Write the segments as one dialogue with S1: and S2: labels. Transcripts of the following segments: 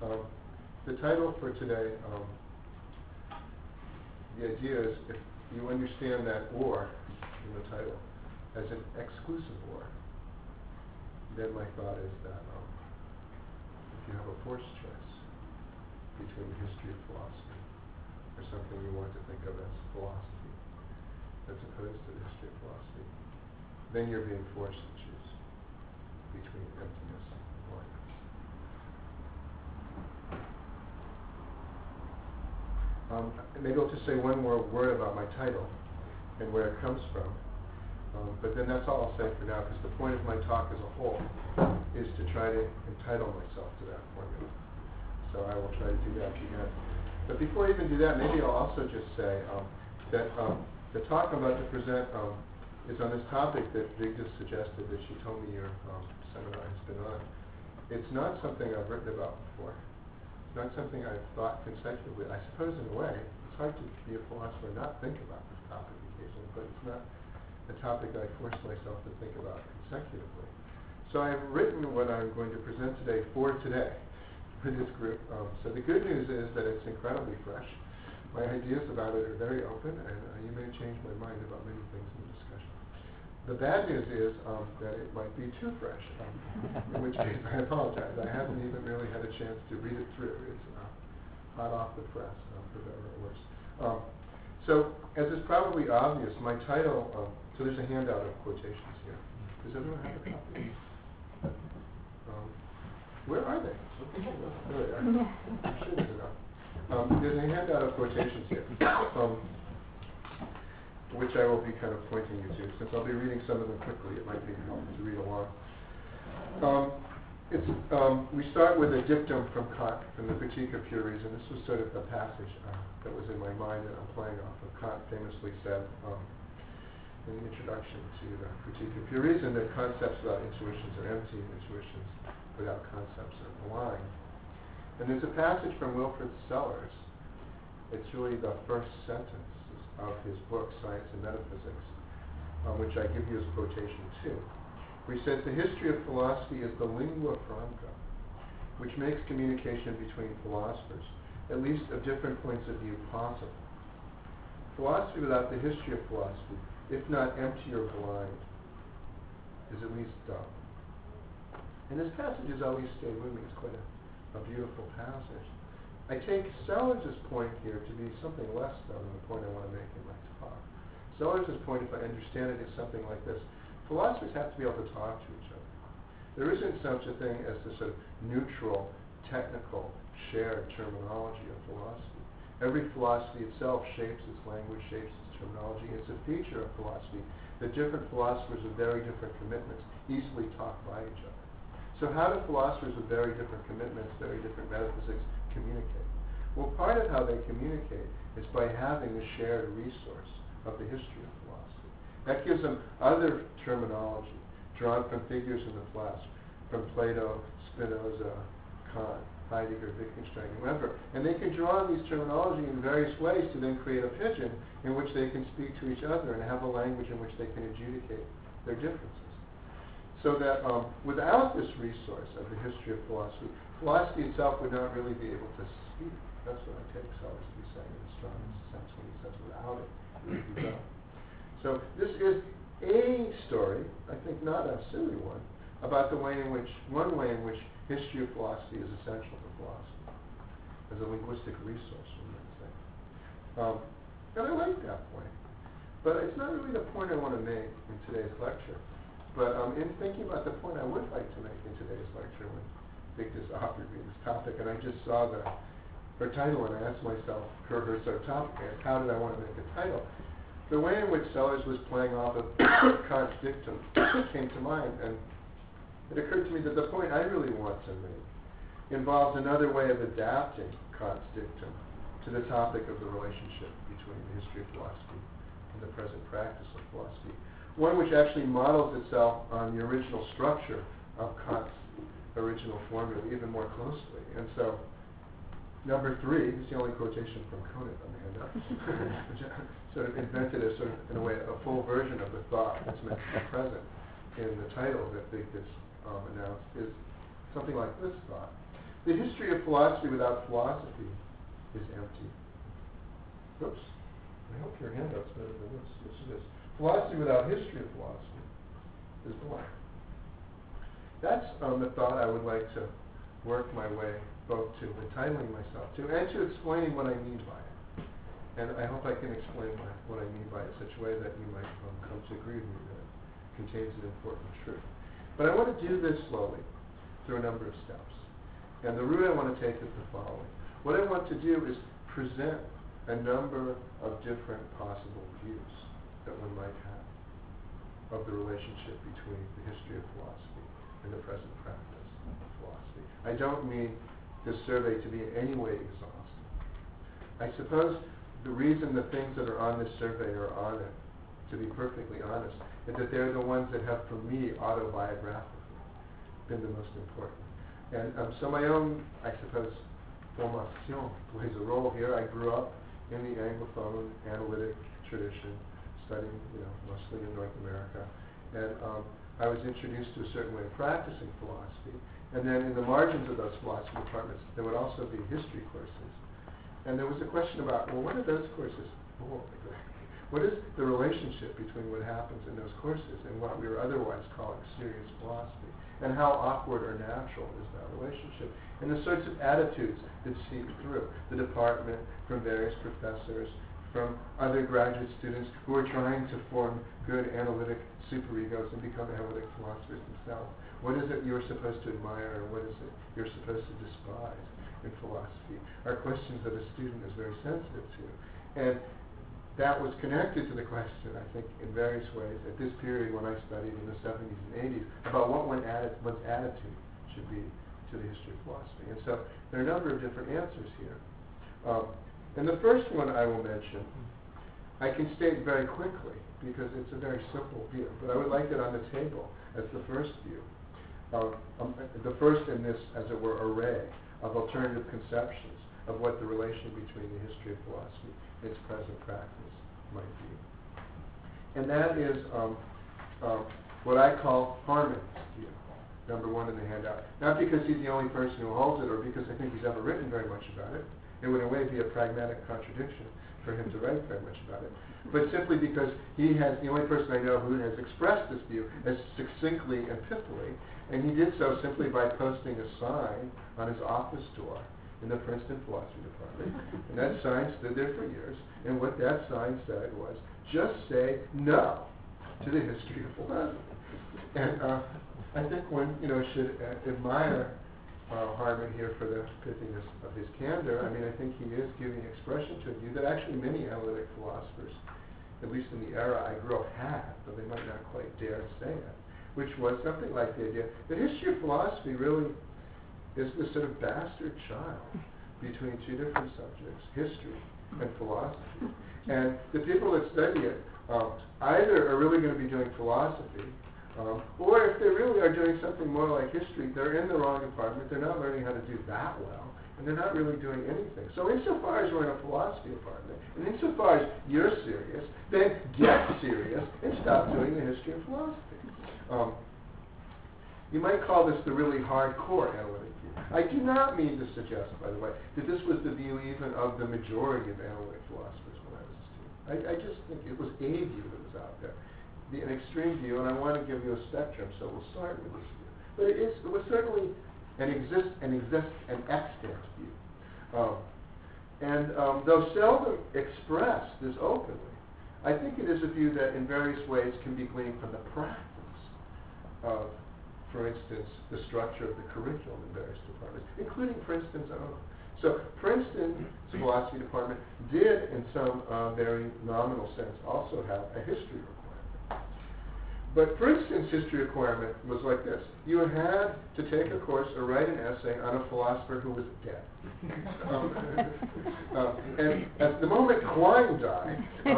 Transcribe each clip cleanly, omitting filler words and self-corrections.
S1: The title for today, the idea is if you understand that or in the title as an exclusive or, then my thought is that if you have a forced choice between the history of philosophy or something you want to think of as philosophy as opposed to the history of philosophy, then you're being forced to choose between emptiness and blindness. Maybe I'll just say one more word about my title and where it comes from. But then that's all I'll say for now, because the point of my talk as a whole is to try to entitle myself to that formula. So I will try to do that again. But before I even do that, maybe I'll also just say that the talk I'm about to present is on this topic that Vig just suggested that she told me your seminar has been on. It's not something I've written about before. It's not something I've thought consecutively. I suppose in a way, it's hard to be a philosopher and not think about this topic occasionally, but it's not a topic I force myself to think about consecutively. So I've written what I'm going to present today for today for this group. So the good news is that it's incredibly fresh. My ideas about it are very open, and you may change my mind about many things in the discussion. The bad news is that it might be too fresh, in which case I apologize. I haven't even really had a chance to read it through. It's hot off the press, for better or worse. So, as is probably obvious, my title, so there's a handout of quotations here. Does everyone have a copy? Where are they? There they are. I'm sure there's enough. There's a handout of quotations here, which I will be kind of pointing you to. Since I'll be reading some of them quickly, it might be helpful to read along. We start with a dictum from Kant, from the Critique of Pure Reason. This was sort of the passage that was in my mind that I'm playing off of. Kant famously said in the introduction to the Critique of Pure Reason that concepts without intuitions are empty, and intuitions without concepts are blind. And there's a passage from Wilfrid Sellars. It's really the first sentence of his book, Science and Metaphysics, which I give you as quotation too, where he says, the history of philosophy is the lingua franca, which makes communication between philosophers, at least of different points of view, possible. Philosophy without the history of philosophy, if not empty or blind, is at least dumb. And this passage has always stayed with me. It's quite a beautiful passage. I take Sellars' point here to be something less than the point I want to make in my talk. Sellars' point, if I understand it, is something like this. Philosophers have to be able to talk to each other. There isn't such a thing as the sort of neutral, technical, shared terminology of philosophy. Every philosophy itself shapes its language, shapes its terminology. It's a feature of philosophy that different philosophers with very different commitments easily talk by each other. So how do philosophers with very different commitments, very different metaphysics communicate? Well, part of how they communicate is by having a shared resource of the history of philosophy. That gives them other terminology drawn from figures in the flesh, from Plato, Spinoza, Kant, Heidegger, Wittgenstein, whoever. And they can draw on these terminology in various ways to then create a pidgin in which they can speak to each other and have a language in which they can adjudicate their differences. So that without this resource of the history of philosophy, philosophy itself would not really be able to speak. That's what I take Sellars to be saying in the strongest sense when he says without it, it would be dumb. So this is a story, I think not a silly one, about one way in which history of philosophy is essential to philosophy, as a linguistic resource, you might say. And I like that point. But it's not really the point I want to make in today's lecture. But in thinking about the point I would like to make in today's lecture, when Vic just offered me this topic, and I just saw her title, and I asked myself, her sort of topic, how did I want to make a title? The way in which Sellars was playing off of Kant's dictum came to mind, and it occurred to me that the point I really want to make involves another way of adapting Kant's dictum to the topic of the relationship between the history of philosophy and the present practice of philosophy. One which actually models itself on the original structure of Kant's original formula even more closely. And so, number 3 is the only quotation from Conant on the handout, which sort of invented a sort of, in a way, a full version of the thought that's meant to be present in the title that Vig just announced, is something like this thought. The history of philosophy without philosophy is empty. Oops. I hope your handout's better than this. Yes, it is. Philosophy without history of philosophy is blank. That's the thought I would like to work my way both to entitling myself to and to explaining what I mean by it. And I hope I can explain what I mean by it in such a way that you might come to agree with me that it contains an important truth. But I want to do this slowly through a number of steps. And the route I want to take is the following. What I want to do is present a number of different possible views that one might have of the relationship between the history of philosophy and the present practice of philosophy. I don't mean this survey to be in any way exhaustive. I suppose the reason the things that are on this survey are on it, to be perfectly honest, is that they're the ones that have, for me, autobiographically been the most important. And so my own, I suppose, formation plays a role here. I grew up in the Anglophone analytic tradition, studying, mostly in North America. And I was introduced to a certain way of practicing philosophy. And then in the margins of those philosophy departments, there would also be history courses. And there was a question about, well, what are those courses for exactly? What is the relationship between what happens in those courses and what we are otherwise calling serious philosophy? And how awkward or natural is that relationship? And the sorts of attitudes that seep through the department from various professors, from other graduate students who are trying to form good analytic superegos and become analytic philosophers themselves. What is it you're supposed to admire and what is it you're supposed to despise in philosophy are questions that a student is very sensitive to. And that was connected to the question, I think, in various ways at this period when I studied in the 70s and 80s about what one's attitude should be to the history of philosophy. And so there are a number of different answers here. And the first one I will mention, I can state very quickly because it's a very simple view, but I would like it on the table as the first view. The first in this, as it were, array of alternative conceptions of what the relation between the history of philosophy and its present practice might be. And that is what I call Harman's view, number one in the handout. Not because he's the only person who holds it or because I think he's ever written very much about it. It would in a way be a pragmatic contradiction for him to write very much about it. But simply because he has the only person I know who has expressed this view as succinctly and pithily, and he did so simply by posting a sign on his office door in the Princeton Philosophy Department. And that sign stood there for years, and what that sign said was, just say no to the history of philosophy. And I think one should admire Harman here for the pithiness of his candor. I mean, I think he is giving expression to a view that actually many analytic philosophers, at least in the era I grew up, had, but they might not quite dare say it, which was something like the idea that history of philosophy really is this sort of bastard child between two different subjects, history and philosophy. And the people that study it either are really going to be doing philosophy, or if they really are doing something more like history, they're in the wrong department, they're not learning how to do that well, and they're not really doing anything. So insofar as we're in a philosophy department, and insofar as you're serious, then get serious and stop doing the history of philosophy. You might call this the really hardcore analytic view. I do not mean to suggest, by the way, that this was the view even of the majority of analytic philosophers when I was a student. I just think it was a view that was out there, an extreme view, and I want to give you a spectrum, so we'll start with this view. But it was certainly an extant view. Though seldom expressed this openly, I think it is a view that in various ways can be gleaned from the practice of, for instance, the structure of the curriculum in various departments, including Princeton's own. So Princeton's philosophy department did, in some very nominal sense, also have a history requirement. But Princeton's history requirement was like this. You had to take a course or write an essay on a philosopher who was dead. And at the moment Quine died,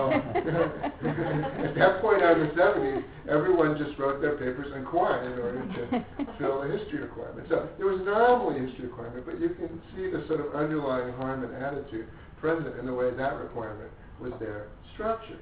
S1: at that point in the 70s, everyone just wrote their papers on Quine in order to fill a history requirement. So there was nominally a history requirement, but you can see the sort of underlying Harman attitude present in the way that requirement was there structured.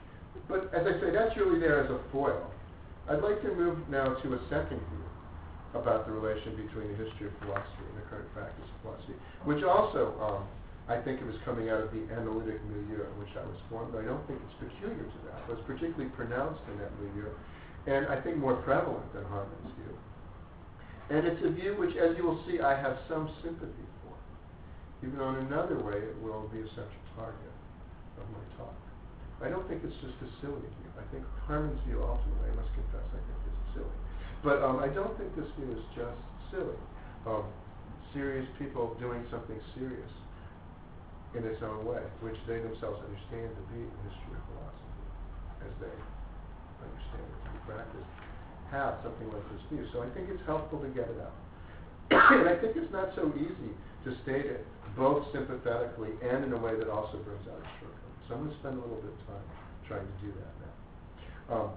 S1: But as I say, that's really there as a foil. I'd like to move now to a second view about the relation between the history of philosophy and the current practice of philosophy, which also, I think it was coming out of the analytic milieu in which I was formed, but I don't think it's peculiar to that. It was particularly pronounced in that milieu, and I think more prevalent than Harman's view. And it's a view which, as you will see, I have some sympathy for. Even on another way, it will be a central target of my talk. I don't think it's just a silly view. I think Harman's view ultimately, I must confess, I think is silly. But I don't think this view is just silly. Serious people doing something serious in its own way, which they themselves understand to be the history of philosophy, as they understand it to be practiced, have something like this view. So I think it's helpful to get it out. And I think it's not so easy to state it both sympathetically and in a way that also brings out its shortcomings. So I'm going to spend a little bit of time trying to do that now.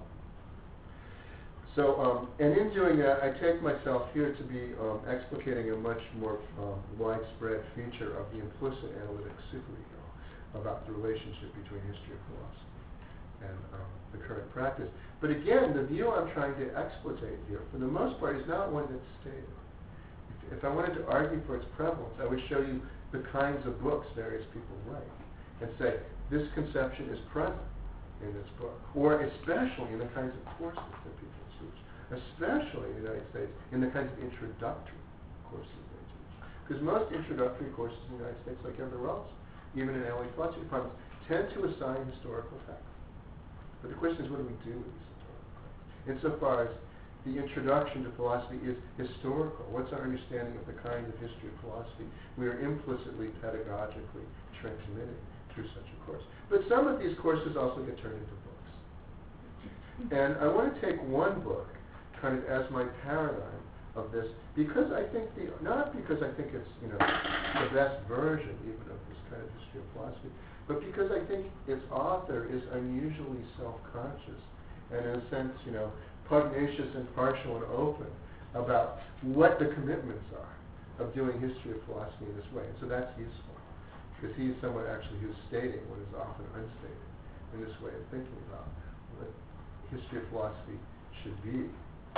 S1: And in doing that, I take myself here to be explicating a much more widespread feature of the implicit analytic superego about the relationship between history of philosophy and the current practice. But again, the view I'm trying to explicate here, for the most part, is not one that's stated. If I wanted to argue for its prevalence, I would show you the kinds of books various people write and say, this conception is present in this book, or especially in the kinds of courses that people teach, especially in the United States, in the kinds of introductory courses they teach. Because most introductory courses in the United States, like everywhere else, even in LA philosophy departments, tend to assign historical facts. But the question is, what do we do with these historical facts? Insofar as the introduction to philosophy is historical, what's our understanding of the kind of history of philosophy we are implicitly, pedagogically transmitting through such a course? But some of these courses also get turned into books. And I want to take one book kind of as my paradigm of this, because I think not because I think it's the best version even of this kind of history of philosophy, but because I think its author is unusually self-conscious and in a sense, pugnacious and partial and open about what the commitments are of doing history of philosophy in this way. And so that's useful, because he's someone actually who's stating what is often unstated in this way of thinking about what history of philosophy should be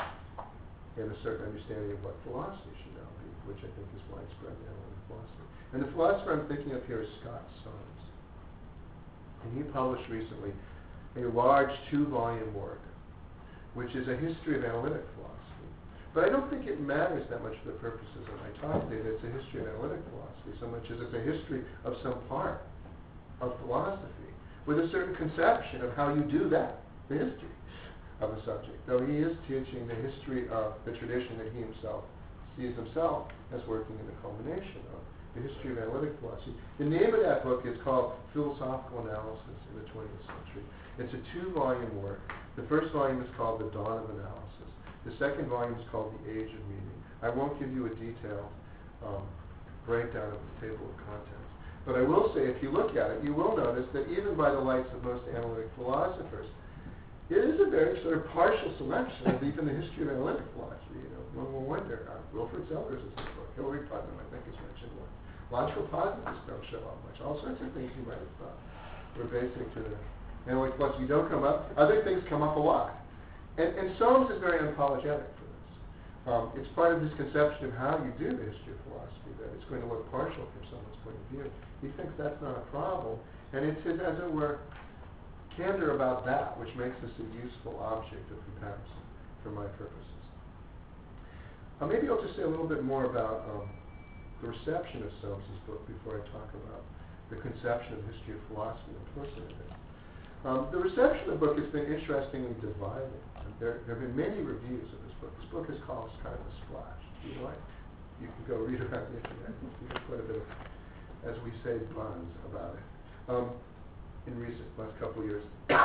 S1: in a certain understanding of what philosophy should now be, which I think is widespread in analytic philosophy. And the philosopher I'm thinking of here is Scott Soames. And he published recently a large 2-volume work, which is a history of analytic philosophy. But I don't think it matters that much for the purposes of my talk today that it's a history of analytic philosophy, so much as it's a history of some part of philosophy, with a certain conception of how you do that, the history of the subject. Though he is teaching the history of the tradition that he himself sees himself as working in the culmination of the history of analytic philosophy. The name of that book is called Philosophical Analysis in the 20th Century. It's a 2-volume work. The first volume is called The Dawn of Analysis. The second volume is called The Age of Meaning. I won't give you a detailed breakdown of the table of contents. But I will say, if you look at it, you will notice that even by the lights of most analytic philosophers, it is a very sort of partial selection of even the history of analytic philosophy. One will wonder. Wilfred Sellers is in the book. Hilary Putnam, I think, is mentioned once. Logical positivists don't show up much. All sorts of things you might have thought were basic to the analytic philosophy don't come up. Other things come up a lot. And Soames is very unapologetic for this. It's part of his conception of how you do the history of philosophy, that it's going to look partial from someone's point of view. He thinks that's not a problem. And it's his, as it were, candor about that which makes this a useful object of comparison for my purposes. Maybe I'll just say a little bit more about the reception of Soames' book before I talk about the conception of the history of philosophy implicit in it. The reception of the book has been interestingly divided. There have been many reviews of this book. This book is called kind of a splash. You can go read around the internet. You can put a bit of, as we say, buzz about it in last couple of years.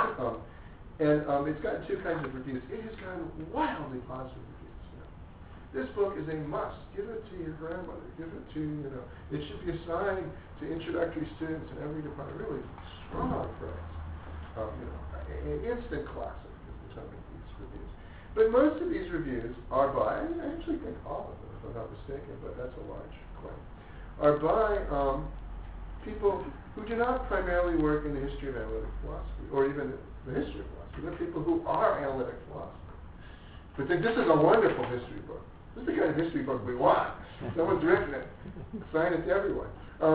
S1: It's gotten 2 kinds of reviews. It has gotten wildly positive reviews. This book is a must. Give it to your grandmother. Give it to, it should be assigned to introductory students in every department. Really strong praise. An instant classic is some of these reviews. But most of these reviews are by, I actually think all of them, if I'm not mistaken, but that's a large claim, are by people who do not primarily work in the history of analytic philosophy, or even the history of philosophy. They're people who are analytic philosophers, but think this is a wonderful history book. This is the kind of history book we want. Someone's written it. Assign it to everyone.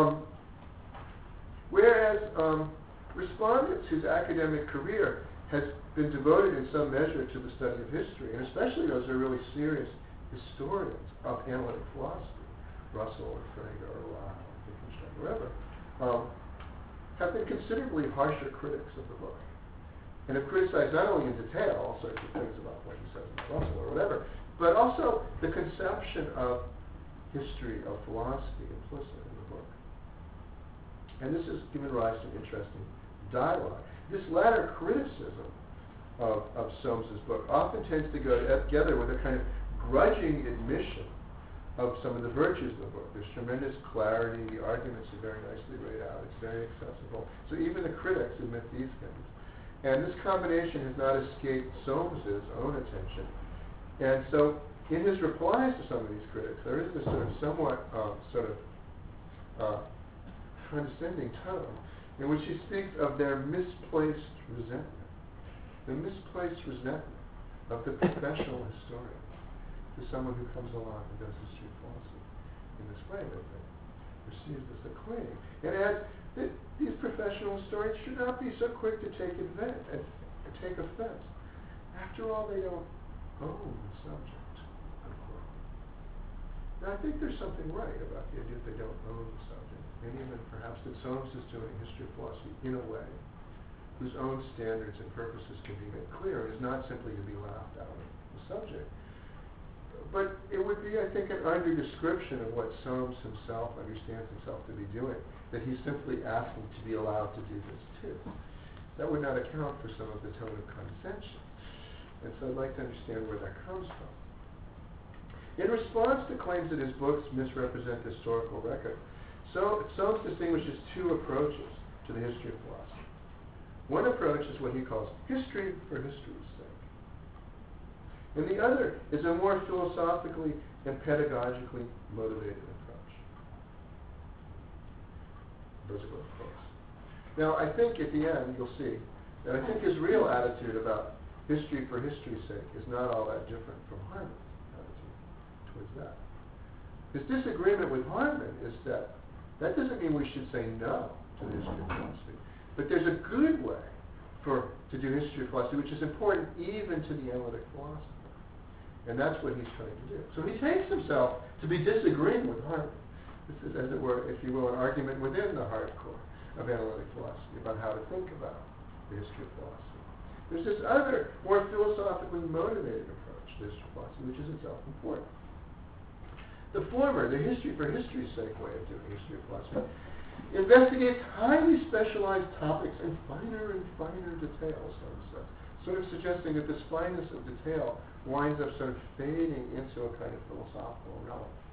S1: Whereas respondents whose academic career has been devoted in some measure to the study of history, and especially those who are really serious historians of analytic philosophy, Russell or Frege or Wittgenstein, whoever, have been considerably harsher critics of the book, and have criticized not only in detail all sorts of things about what he says about Russell or whatever, but also the conception of history of philosophy implicit in the book. And this has given rise to an interesting dialogue. This latter criticism of Solmes's book often tends to go together with a kind of grudging admission of some of the virtues of the book. There's tremendous clarity, the arguments are very nicely laid out, it's very accessible. So even the critics admit these things. And this combination has not escaped Solmes's own attention. And so in his replies to some of these critics, there is this sort of somewhat condescending tone in which he speaks of their misplaced resentment. The misplaced resentment of the professional historian to someone who comes along and does history of philosophy in this way, that they perceives as a claim. And adds that these professional historians should not be so quick to take offense. After all, they don't own the subject, unquote. Now, I think there's something right about the idea that they don't own the subject, and even perhaps that Solmes is doing history of philosophy in a way whose own standards and purposes can be made clear, and is not simply to be laughed out of the subject. But it would be, I think, an under-description of what Solmes himself understands himself to be doing, that he's simply asking to be allowed to do this too. That would not account for some of the tone of condescension. And so I'd like to understand where that comes from. In response to claims that his books misrepresent the historical record, Solmes distinguishes two approaches to the history of philosophy. One approach is what he calls history for history's sake. And the other is a more philosophically and pedagogically motivated approach. Those are both quotes. Now, I think at the end, you'll see that I think his real attitude about history for history's sake is not all that different from Harman's attitude towards that. His disagreement with Harman is that doesn't mean we should say no to the history of philosophy, but there's a good way to do history of philosophy, which is important even to the analytic philosopher. And that's what he's trying to do. So he takes himself to be disagreeing with Harman. This is, as it were, if you will, an argument within the hardcore of analytic philosophy about how to think about the history of philosophy. There's this other, more philosophically motivated approach to history of philosophy, which is itself important. The former, the history for history's sake way of doing history of philosophy, investigates highly specialized topics in finer and finer details, sort of suggesting that this fineness of detail winds up sort of fading into a kind of philosophical relevance.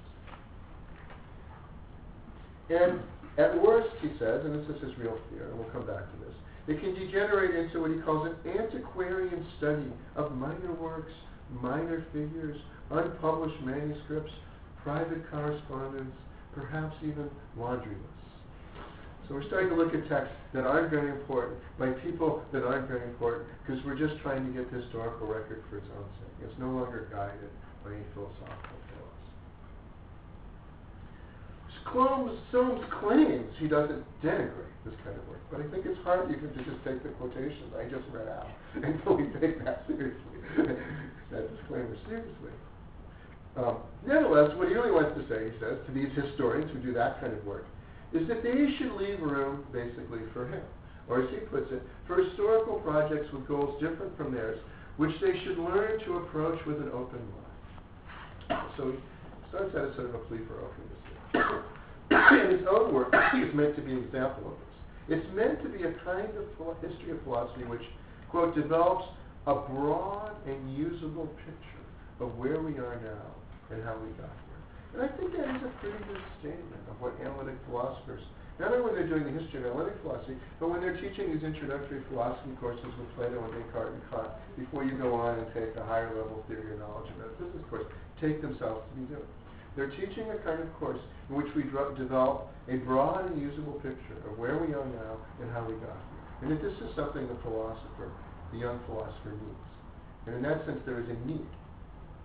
S1: And at worst, he says, and this is his real fear, and we'll come back to this, it can degenerate into what he calls an antiquarian study of minor works, minor figures, unpublished manuscripts, private correspondence, perhaps even laundry lists. So we're starting to look at texts that aren't very important by people that aren't very important because we're just trying to get the historical record for its own sake. It's no longer guided by any philosophical philosophy. Solmes claims he doesn't denigrate this kind of work, but I think it's hard even to just take the quotations I just read out and fully take that seriously, that disclaimer seriously. Nevertheless, what he really wants to say, he says, to these historians who do that kind of work, is that they should leave room, basically, for him, or as he puts it, for historical projects with goals different from theirs, which they should learn to approach with an open mind. So he starts out as sort of a plea for openness. And his own work is meant to be an example of this. It's meant to be a kind of history of philosophy which, quote, develops a broad and usable picture of where we are now and how we got here. And I think that is a pretty good statement of what analytic philosophers, not only when they're doing the history of analytic philosophy, but when they're teaching these introductory philosophy courses with Plato and Descartes and Kant, before you go on and take a higher level theory or knowledge of metaphysics course, take themselves to be doing. They're teaching a kind of course in which we develop a broad and usable picture of where we are now and how we got here. And that this is something the philosopher, the young philosopher, needs. And in that sense, there is a need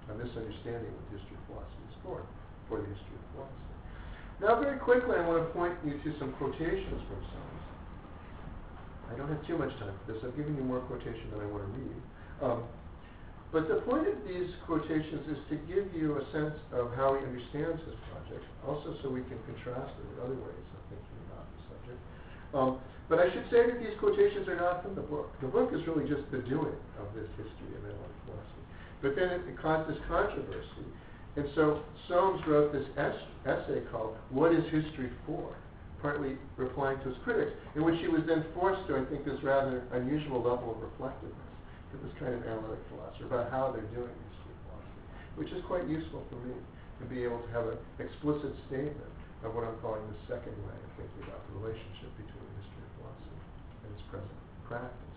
S1: a misunderstanding of what the history of philosophy is for the history of philosophy. Now, very quickly, I want to point you to some quotations from Soames. I don't have too much time for this. I've given you more quotation than I want to read. But the point of these quotations is to give you a sense of how he understands his project, also so we can contrast it with other ways of thinking about the subject. But I should say that these quotations are not from the book. The book is really just the doing of this history of analytic philosophy. But then it caused this controversy. And so Soames wrote this essay called What is History For? Partly replying to his critics, in which he was then forced to, I think, this rather unusual level of reflectiveness to this kind of analytic philosopher about how they're doing history of philosophy, which is quite useful for me to be able to have an explicit statement of what I'm calling the second way of thinking about the relationship between the history of philosophy and its present practice.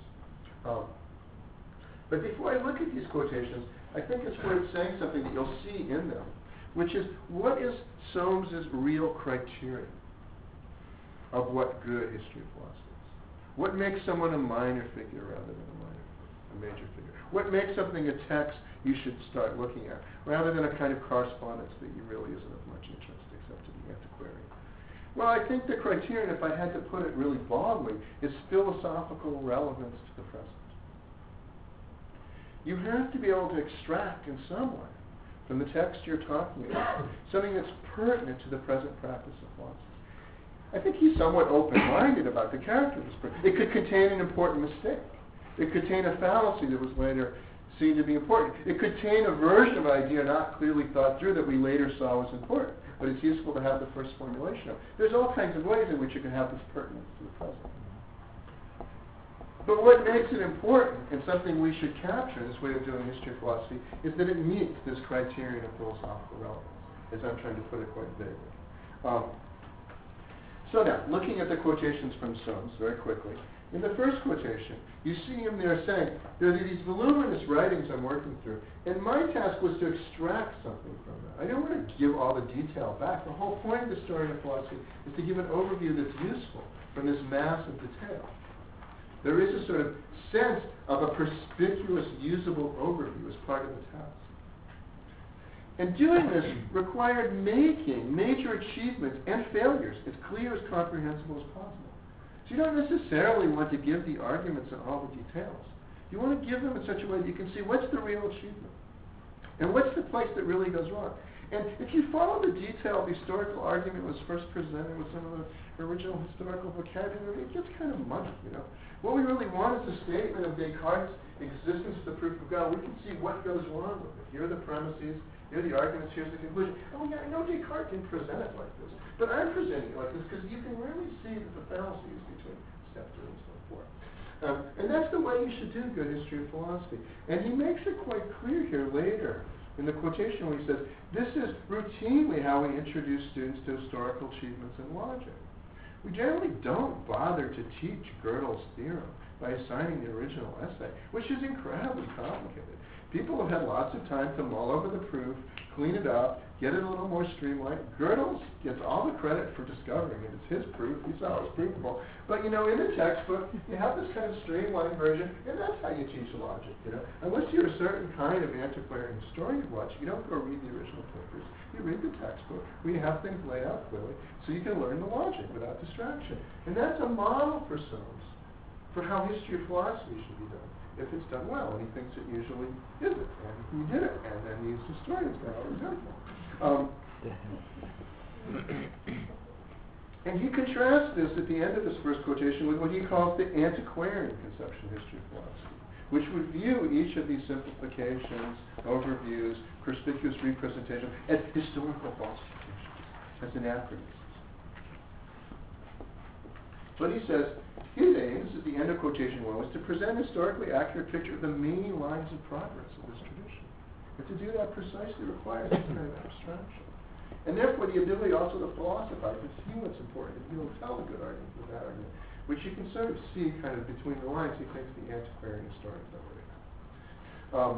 S1: But before I look at these quotations, I think it's worth saying something that you'll see in them, which is what is Soames's real criterion of what good history of philosophy is? What makes someone a minor figure rather than a major figure? What makes something a text you should start looking at, rather than a kind of correspondence that you really isn't of much interest except to the antiquarian? Well, I think the criterion, if I had to put it really baldly, is philosophical relevance to the present. You have to be able to extract in some way from the text you're talking about something that's pertinent to the present practice of philosophy. I think he's somewhat open-minded about the character of this person. It could contain an important mistake. It could contain a fallacy that was later seen to be important. It could contain a version of an idea not clearly thought through that we later saw was important, but it's useful to have the first formulation of. There's all kinds of ways in which you can have this pertinence to the present. But what makes it important, and something we should capture in this way of doing history of philosophy, is that it meets this criterion of philosophical relevance, as I'm trying to put it quite vaguely. So now, looking at the quotations from Soames very quickly, in the first quotation, you see him there saying, there are these voluminous writings I'm working through, and my task was to extract something from them. I don't want to give all the detail back. The whole point of the historian of philosophy is to give an overview that's useful from this mass of detail. There is a sort of sense of a perspicuous, usable overview as part of the task. And doing this required making major achievements and failures as clear, as comprehensible as possible. So you don't necessarily want to give the arguments and all the details. You want to give them in such a way that you can see what's the real achievement and what's the place that really goes wrong. And if you follow the detailed historical argument was first presented with some of the original historical vocabulary, it gets kind of muddy, you know. What we really want is a statement of Descartes' existence of the proof of God. We can see what goes wrong with it. Here are the premises, here are the arguments, here's the conclusion. Oh yeah, I know Descartes didn't present it like this, but I'm presenting it like this because you can really see that the fallacies between step 2 and step 4. And that's the way you should do good history of philosophy. And he makes it quite clear here later in the quotation where he says, this is routinely how we introduce students to historical achievements in logic. We generally don't bother to teach Gödel's theorem by assigning the original essay, which is incredibly complicated. People have had lots of time to mull over the proof, clean it up, get it a little more streamlined. Gödel gets all the credit for discovering it. It's his proof. He saw it was provable. But, you know, in the textbook, you have this kind of streamlined version, and that's how you teach logic, you know. Unless you're a certain kind of antiquarian historian of logic, you don't go read the original papers. You read the textbook, where you have things laid out clearly, so you can learn the logic without distraction. And that's a model for Soames for how history of philosophy should be done, if it's done well, and he thinks it usually isn't, and he did it, and then these historians got all resentful. And he contrasts this at the end of his first quotation with what he calls the antiquarian conception of history of philosophy, which would view each of these simplifications, overviews, perspicuous representations as historical falsifications, as anachronisms. But he says, his aim, this is the end of quotation 1, was to present a historically accurate picture of the main lines of progress of this tradition. And to do that precisely requires this kind of abstraction. And therefore the ability also to philosophize, to see what's important, and he'll tell a good argument with that argument, which you can sort of see kind of between the lines. He thinks the antiquarian historians don't really have.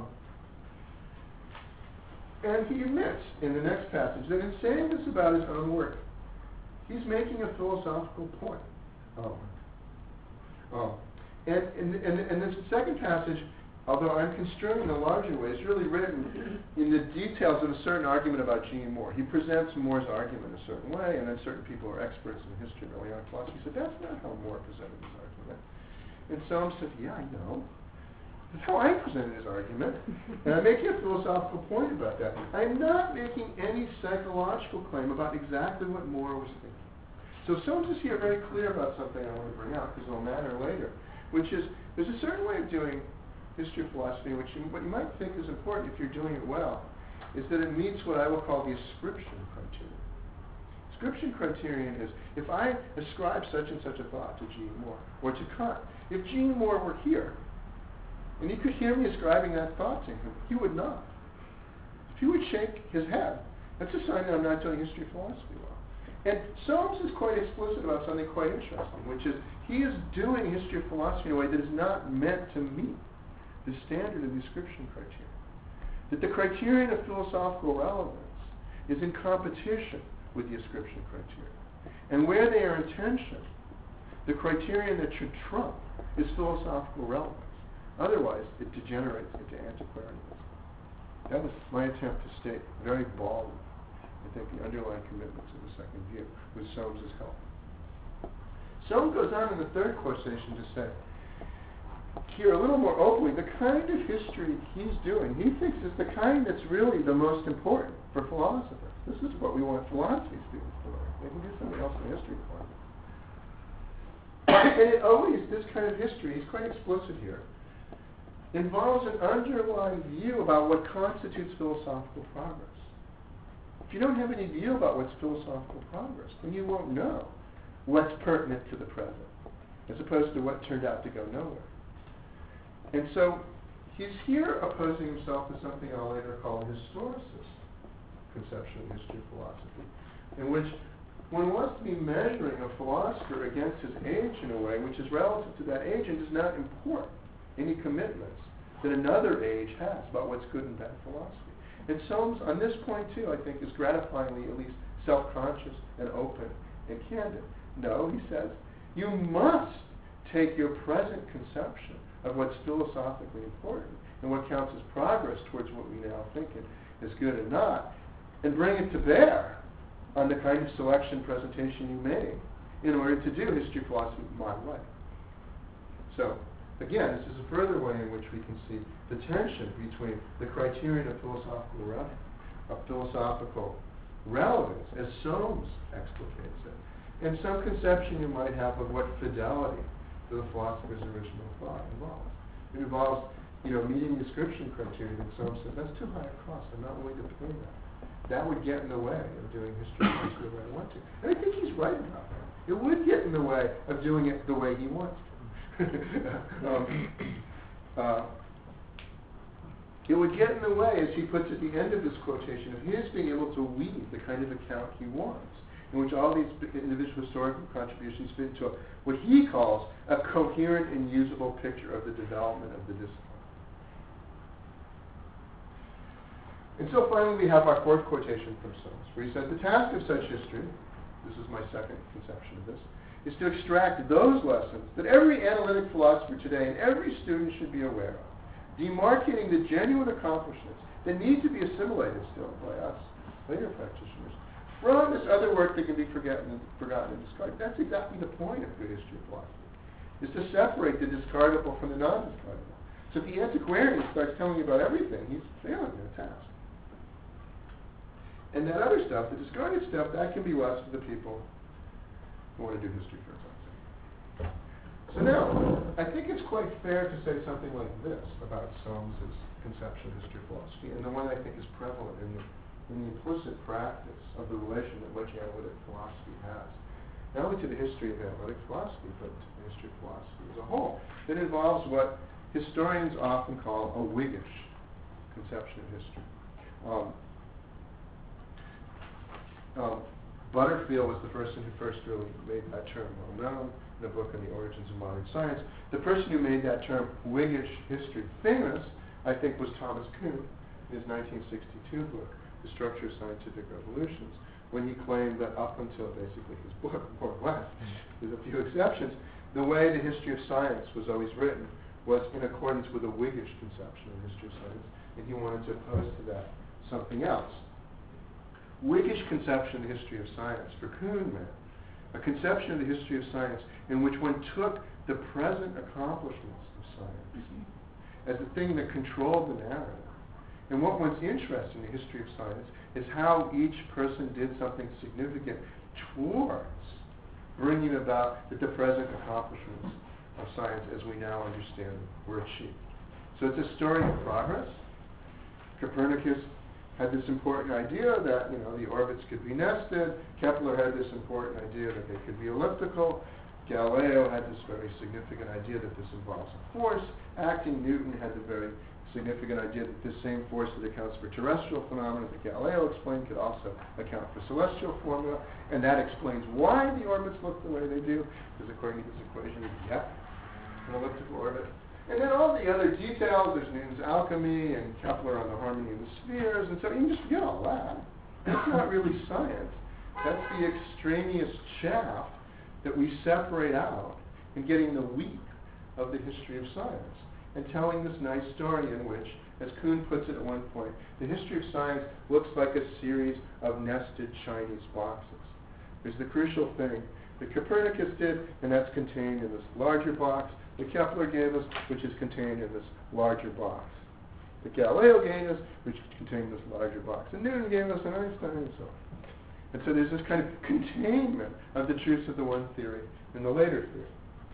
S1: And he admits in the next passage that in saying this about his own work, he's making a philosophical point. And in this second passage, although I'm construing the larger way, is really written in the details of a certain argument about Jean Moore. He presents Moore's argument a certain way, and then certain people who are experts in history of early art philosophy said, that's not how Moore presented his argument. And Soames said, yeah, I know. That's how I presented his argument. And I'm making a philosophical point about that. I'm not making any psychological claim about exactly what Moore was thinking. So Soames is here very clear about something I want to bring out, because it'll matter later, which is there's a certain way of doing history of philosophy, which what you might think is important if you're doing it well, is that it meets what I will call the ascription criterion. Ascription criterion is, if I ascribe such and such a thought to Jean Moore, or to Kant, if Jean Moore were here, and he could hear me ascribing that thought to him, he would not. If he would shake his head, that's a sign that I'm not doing history of philosophy well. And Soames is quite explicit about something quite interesting, which is he is doing history of philosophy in a way that is not meant to meet the standard of the ascription criterion. That the criterion of philosophical relevance is in competition with the ascription criterion. And where they are in tension, the criterion that should trump is philosophical relevance. Otherwise, it degenerates into antiquarianism. That was my attempt to state very baldly, I think, the underlying commitments of the second view, with Soames' help. Soames goes on in the third quotation to say, here a little more openly, the kind of history he's doing, he thinks is the kind that's really the most important for philosophers. This is what we want philosophy students to learn. They can do something else in the history department. And it always, this kind of history, he's quite explicit here, involves an underlying view about what constitutes philosophical progress. If you don't have any view about what's philosophical progress, then you won't know what's pertinent to the present, as opposed to what turned out to go nowhere. And so he's here opposing himself to something I'll later call a historicist conception of history of philosophy, in which one wants to be measuring a philosopher against his age in a way which is relative to that age and does not import any commitments that another age has about what's good and bad philosophy. And Soames, on this point too, I think, is gratifyingly at least self-conscious and open and candid. No, he says, you must take your present conception of what's philosophically important and what counts as progress towards what we now think is good and not, and bring it to bear on the kind of selection presentation you made in order to do history of philosophy my way. So, again, this is a further way in which we can see the tension between the criterion of philosophical relevance, as Soames explicates it, and some conception you might have of what fidelity to the philosopher's original thought involves. It involves, meeting the ascription criteria that Soames says, that's too high a cost, I'm not willing to pay that. That would get in the way of doing history the way I want to. And I think he's right about that. It would get in the way of doing it the way he wants to. It would get in the way, as he puts at the end of this quotation, of his being able to weave the kind of account he wants, in which all these individual historical contributions fit into what he calls a coherent and usable picture of the development of the discipline. And so finally we have our fourth quotation from Soames, where he said, the task of such history, this is my second conception of this, is to extract those lessons that every analytic philosopher today and every student should be aware of, demarcating the genuine accomplishments that need to be assimilated still by us, later practitioners, from this other work that can be forgotten and discarded. That's exactly the point of good history of philosophy, is to separate the discardable from the non-discardable. So if the antiquarian starts telling you about everything, he's failing in the task. And that other stuff, the discarded stuff, that can be left to the people who want to do history for us. So now, I think it's quite fair to say something like this about Soames' conception of history of philosophy, and the one I think is prevalent in the implicit practice of the relation that much analytic philosophy has, not only to the history of analytic philosophy, but to the history of philosophy as a whole. It involves what historians often call a Whiggish conception of history. Butterfield was the person who first really made that term well known in a book on the origins of modern science. The person who made that term Whiggish history famous, I think, was Thomas Kuhn in his 1962 book, The Structure of Scientific Revolutions, when he claimed that up until basically his book, more or less, with a few exceptions, the way the history of science was always written was in accordance with a Whiggish conception of the history of science, and he wanted to oppose to that something else. Whiggish conception of the history of science for Kuhn meant a conception of the history of science in which one took the present accomplishments of science as the thing that controlled the narrative. And what one's interested in the history of science is how each person did something significant towards bringing about that the present accomplishments of science as we now understand them were achieved. So it's a story of progress. Copernicus had this important idea that, the orbits could be nested. Kepler had this important idea that they could be elliptical. Galileo had this very significant idea that this involves a force acting. Newton had the very significant idea that this same force that accounts for terrestrial phenomena that Galileo explained could also account for celestial phenomena, and that explains why the orbits look the way they do, because according to this equation, you get an elliptical orbit. And then all the other details, there's Newton's alchemy and Kepler on the harmony of the spheres, and so you can just forget all that. That's not really science. That's the extraneous chaff that we separate out in getting the wheat of the history of science and telling this nice story in which, as Kuhn puts it at one point, the history of science looks like a series of nested Chinese boxes. There's the crucial thing that Copernicus did, and that's contained in this larger box, that Kepler gave us, which is contained in this larger box. That Galileo gave us, which contained this larger box. And Newton gave us, and Einstein, and so on. And so there's this kind of containment of the truths of the one theory in the later theory.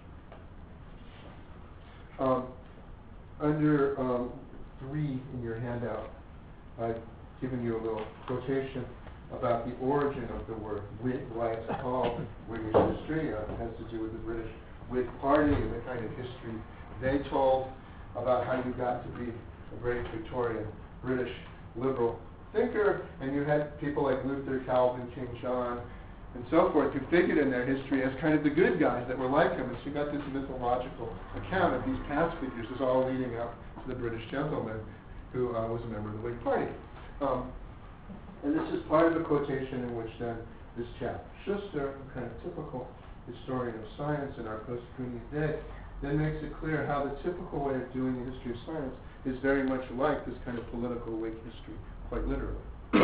S1: Under 3 in your handout, I've given you a little quotation about the origin of the word Whig, why it's called Whiggish history. It has to do with the British Whig Party and the kind of history they told about how you got to be a great Victorian British liberal thinker, and you had people like Luther, Calvin, King John, and so forth, who figured in their history as kind of the good guys that were like him. And so you got this mythological account of these past figures as all leading up to the British gentleman who was a member of the Whig Party. And this is part of a quotation in which then this chap, Schuster, a kind of typical historian of science in our post-Kuhnian day, then makes it clear how the typical way of doing the history of science is very much like this kind of political Whig history, quite literally.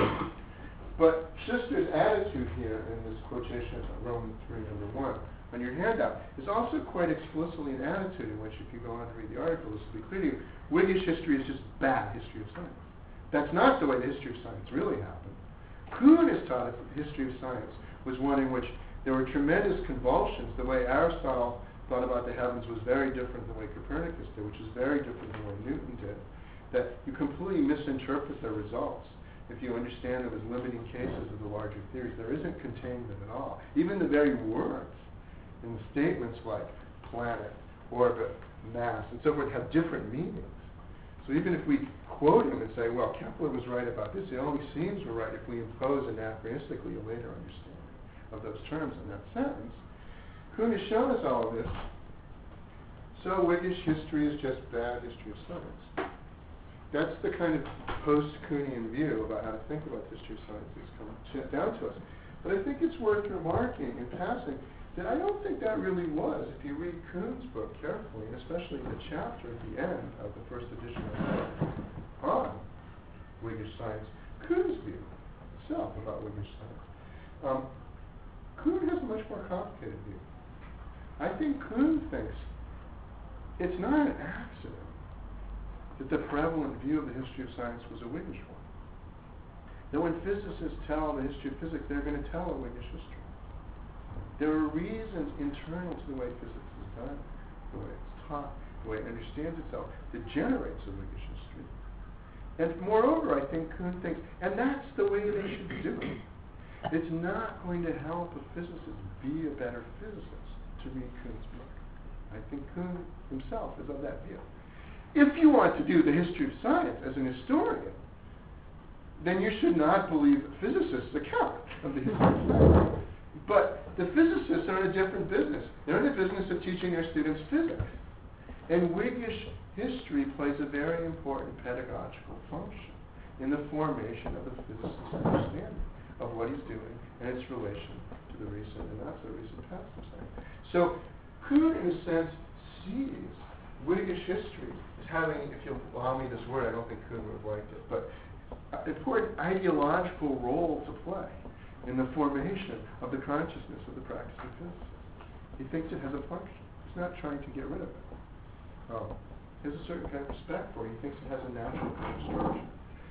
S1: But Schuster's attitude here in this quotation of Romans 3, number 1, on your handout, is also quite explicitly an attitude in which, if you go on to read the article, this will be clear to you, Whiggish history is just bad history of science. That's not the way the history of science really happened. Kuhn has taught us that the history of science was one in which there were tremendous convulsions. The way Aristotle thought about the heavens was very different than the way Copernicus did, which is very different than the way Newton did. That you completely misinterpret the results if you understand them as limiting cases of the larger theories. There isn't containment at all. Even the very words in the statements like planet, orbit, mass, and so forth have different meanings. So even if we quote him and say, well, Kepler was right about this, it only seems we're right if we impose anachronistically a later understanding of those terms in that sentence. Kuhn has shown us all of this. So Whiggish history is just bad history of science. That's the kind of post-Kuhnian view about how to think about the history of science that's come down to us. But I think it's worth remarking in passing that I don't think that really was, if you read Kuhn's book carefully, and especially the chapter at the end of the first edition of the book on Whiggish science, Kuhn's view itself about Whiggish science. Kuhn has a much more complicated view. I think Kuhn thinks it's not an accident that the prevalent view of the history of science was a Whiggish one. That when physicists tell the history of physics, they're going to tell a Whiggish history. There are reasons internal to the way physics is done, the way it's taught, the way it understands itself, that generates a Whiggish history. And moreover, I think Kuhn thinks, and that's the way they should do it. It's not going to help a physicist be a better physicist to read Kuhn's book. I think Kuhn himself is of that view. If you want to do the history of science as an historian, then you should not believe physicists' account of the history of science. But the physicists are in a different business. They're in the business of teaching their students physics. And Whiggish history plays a very important pedagogical function in the formation of the physicist's understanding of what he's doing and its relation to the recent and not so recent past of science. So Kuhn, in a sense, sees Whiggish history is having, if you'll allow me this word, I don't think Kuhn would have liked it, but an important ideological role to play in the formation of the consciousness of the practicing physicist. He thinks it has a function. He's not trying to get rid of it. He has a certain kind of respect for it. He thinks it has a natural kind of structure.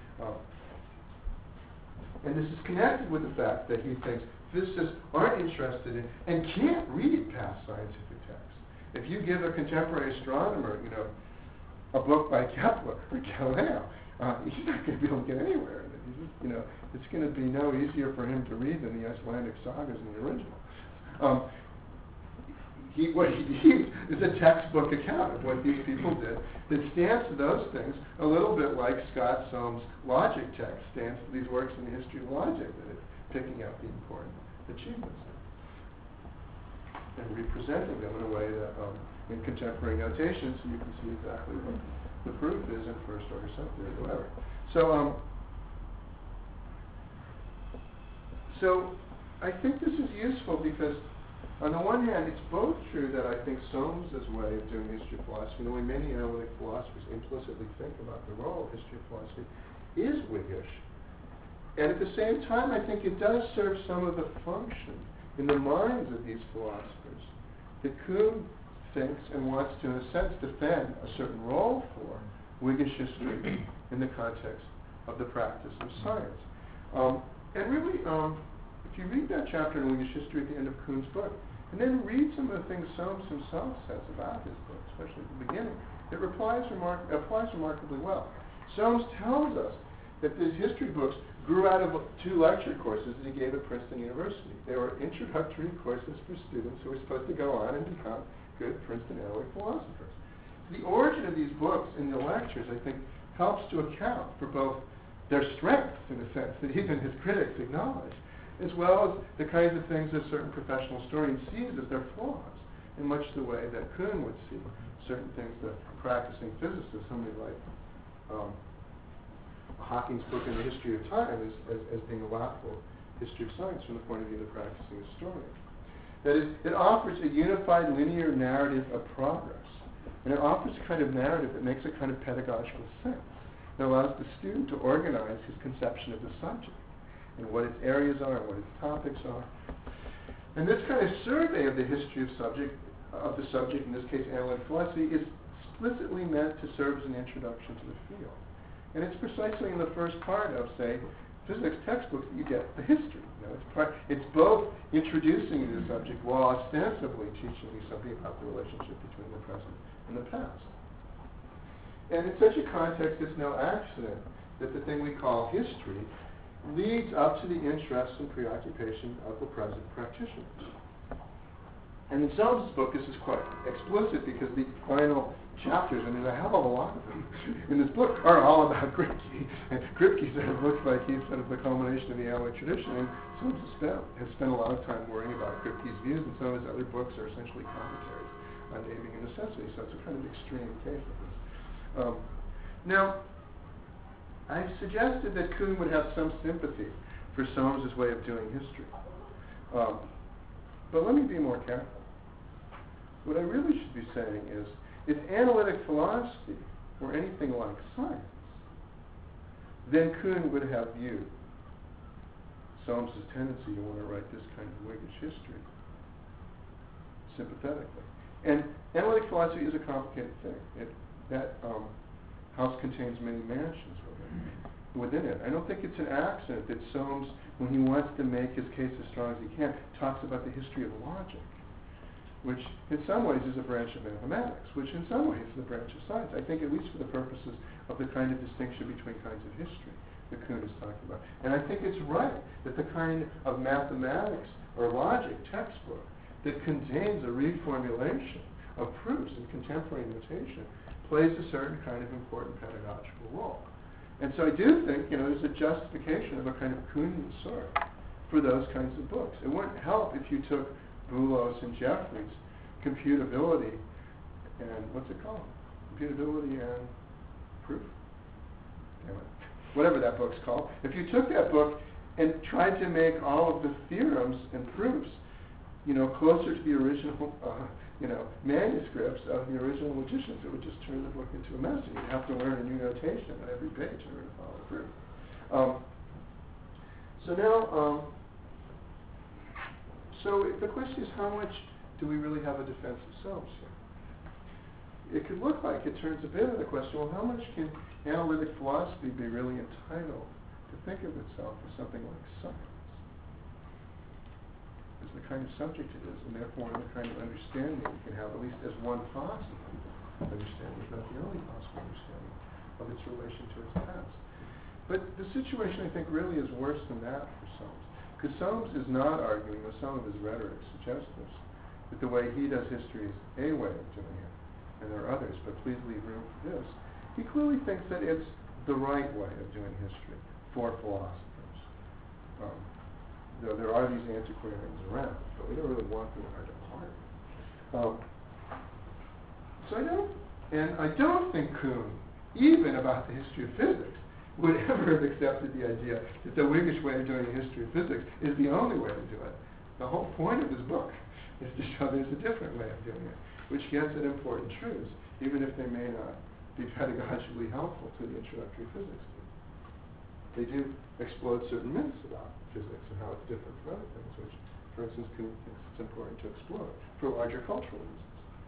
S1: And this is connected with the fact that he thinks physicists aren't interested in and can't read past scientific texts. If you give a contemporary astronomer, a book by Kepler or Galileo, he's not going to be able to get anywhere in it. It's going to be no easier for him to read than the Icelandic sagas in the original. What he needs is a textbook account of what these people did that stands to those things a little bit like Scott Soames' logic text stands to these works in the history of logic, that it's picking out the important achievements and representing them in a way that, in contemporary notation, so you can see exactly what the proof is in first order set theory or whatever. So I think this is useful because on the one hand, it's both true that I think Soames' way of doing history of philosophy, the way many analytic philosophers implicitly think about the role of history of philosophy, is Whiggish. And at the same time, I think it does serve some of the function in the minds of these philosophers that Kuhn thinks and wants to, in a sense, defend a certain role for Whiggish history in the context of the practice of science. And really, if you read that chapter in Whiggish history at the end of Kuhn's book, and then read some of the things Soames himself says about his book, especially at the beginning, it applies remarkably well. Soames tells us that these history books grew out of 2 lecture courses that he gave at Princeton University. They were introductory courses for students who were supposed to go on and become good Princeton analytic philosophers. The origin of these books in the lectures, I think, helps to account for both their strengths, in a sense, that even his critics acknowledge, as well as the kinds of things that certain professional historians see as their flaws, in much the way that Kuhn would see certain things that practicing physicists, somebody like Hawking's book in the History of Time, as being a laughable history of science from the point of view of the practicing historian. That is, it offers a unified linear narrative of progress, and it offers a kind of narrative that makes a kind of pedagogical sense, that allows the student to organize his conception of the subject, and what its areas are, and what its topics are. And this kind of survey of the history of the subject, in this case analytic philosophy, is explicitly meant to serve as an introduction to the field. And it's precisely in the first part of, say, physics textbooks that you get the history. It's both introducing you to the subject while ostensibly teaching you something about the relationship between the present and the past. And in such a context, it's no accident that the thing we call history leads up to the interest and preoccupation of the present practitioners. And in Soames' book, this is quite explicit because the final chapters, and there's a hell of a lot of them in this book, are all about Kripke. And Kripke sort of looks like he's sort of the culmination of the analytic tradition, and Soames has spent a lot of time worrying about Kripke's views, and some of his other books are essentially commentaries on naming and necessity, so it's a kind of extreme case of this. Now, I've suggested that Kuhn would have some sympathy for Soames' way of doing history. But let me be more careful. What I really should be saying is, if analytic philosophy were anything like science, then Kuhn would have viewed Soames' tendency to want to write this kind of Whiggish history sympathetically. And analytic philosophy is a complicated thing. That house contains many mansions within it. I don't think it's an accident that Soames, when he wants to make his case as strong as he can, talks about the history of logic, which in some ways is a branch of mathematics, which in some ways is a branch of science. I think at least for the purposes of the kind of distinction between kinds of history that Kuhn is talking about. And I think it's right that the kind of mathematics or logic textbook that contains a reformulation of proofs in contemporary notation plays a certain kind of important pedagogical role. And so I do think, there's a justification of a kind of Kuhnian sort for those kinds of books. It wouldn't help if you took Boulos and Jeffries' Computability and, what's it called? Computability and Proof? Anyway, whatever that book's called. If you took that book and tried to make all of the theorems and proofs closer to the original, manuscripts of the original logicians. It would just turn the book into a mess, and you'd have to learn a new notation on every page in order to follow through. So the question is, how much do we really have a defense of selves here? It could look like it turns a bit of the question, well, how much can analytic philosophy be really entitled to think of itself as something like science? As the kind of subject it is, and therefore the kind of understanding it can have, at least as one possible understanding, if not the only possible understanding of its relation to its past. But the situation, I think, really is worse than that for Soames. Because Soames is not arguing, though some of his rhetoric suggests this, that the way he does history is a way of doing it, and there are others, but please leave room for this. He clearly thinks that it's the right way of doing history for philosophers. Though there are these antiquarians around, but we don't really want them in our department. I don't think Kuhn, even about the history of physics, would ever have accepted the idea that the Whiggish way of doing the history of physics is the only way to do it. The whole point of his book is to show there's a different way of doing it, which gets at important truths, even if they may not be pedagogically helpful to the introductory physics student. They do explode certain myths about physics and how it's different from other things, which, for instance, Kuhn thinks it's important to explore for larger cultural reasons.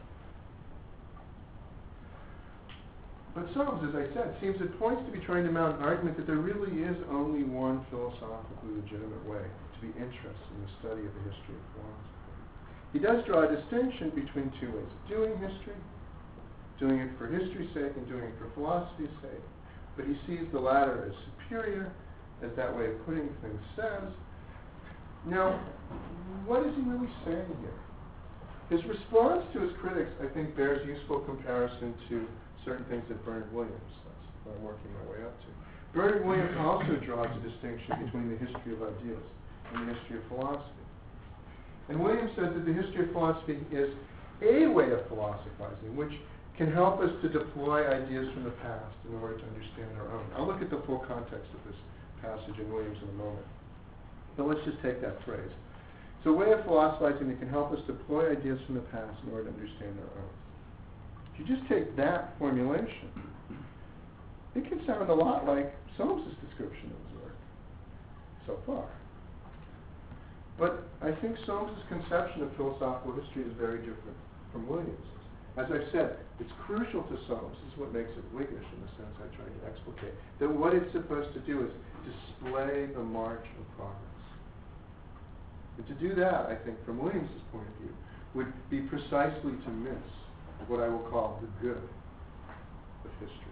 S1: But Soames, as I said, seems at points to be trying to mount an argument that there really is only one philosophically legitimate way to be interested in the study of the history of philosophy. He does draw a distinction between two ways of doing history, doing it for history's sake and doing it for philosophy's sake. But he sees the latter as superior, as that way of putting things says. Now, what is he really saying here? His response to his critics, I think, bears useful comparison to certain things that Bernard Williams does, that I'm working my way up to. Bernard Williams also draws a distinction between the history of ideas and the history of philosophy. And Williams says that the history of philosophy is a way of philosophizing, which can help us to deploy ideas from the past in order to understand our own. I'll look at the full context of this passage in Williams in a moment. But let's just take that phrase. It's a way of philosophizing that can help us deploy ideas from the past in order to understand our own. If you just take that formulation, it can sound a lot like Soames' description of his work so far. But I think Soames' conception of philosophical history is very different from Williams'. As I've said, it's crucial to Soames. This is what makes it Whiggish in the sense I tried to explicate. That what it's supposed to do is display the march of progress. And to do that, I think, from Williams' point of view, would be precisely to miss what I will call the good of history.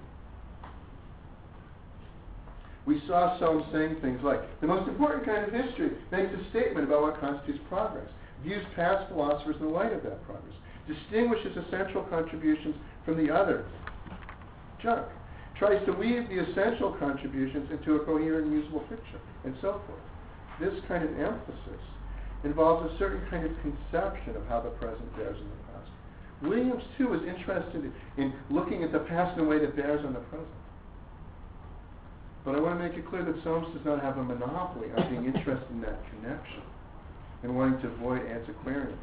S1: We saw Soames saying things like, the most important kind of history makes a statement about what constitutes progress, views past philosophers in the light of that progress, distinguishes essential contributions from the other junk, tries to weave the essential contributions into a coherent and usable picture, and so forth. This kind of emphasis involves a certain kind of conception of how the present bears on the past. Williams, too, is interested in looking at the past in a way that bears on the present. But I want to make it clear that Soames does not have a monopoly on being interested in that connection and wanting to avoid antiquarianism.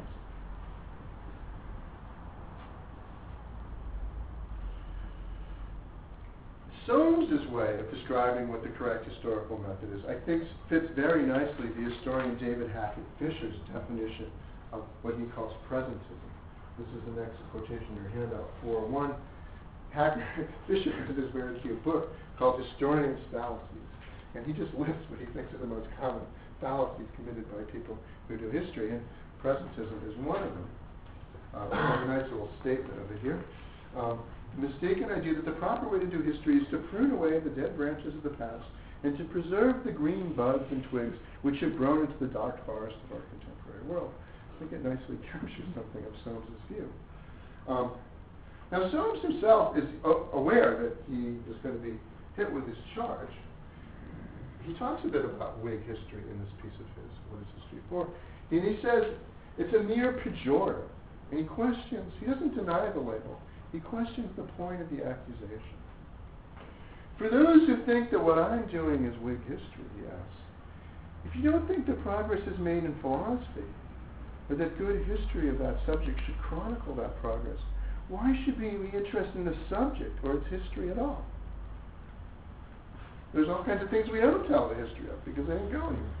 S1: Soames' way of describing what the correct historical method is, I think, fits very nicely the historian David Hackett Fischer's definition of what he calls presentism. This is the next quotation in your handout, 401. Fischer has this very cute book called Historians' Fallacies. And he just lists what he thinks are the most common fallacies committed by people who do history, and presentism is one of them. I have a nice little statement of it here. The mistaken idea that the proper way to do history is to prune away the dead branches of the past and to preserve the green buds and twigs which have grown into the dark forest of our contemporary world. I think it nicely captures something of Soames' view. Now, Soames himself is aware that he is going to be hit with this charge. He talks a bit about Whig history in this piece of his, What is History For? And he says it's a mere pejorative. And he questions, he doesn't deny the label, he questions the point of the accusation. For those who think that what I'm doing is Whig history, he asks, if you don't think that progress is made in philosophy,
S2: or that good history of that subject should chronicle that progress, why should we be interested in the subject or its history at all? There's all kinds of things we don't tell the history of because they ain't going anywhere.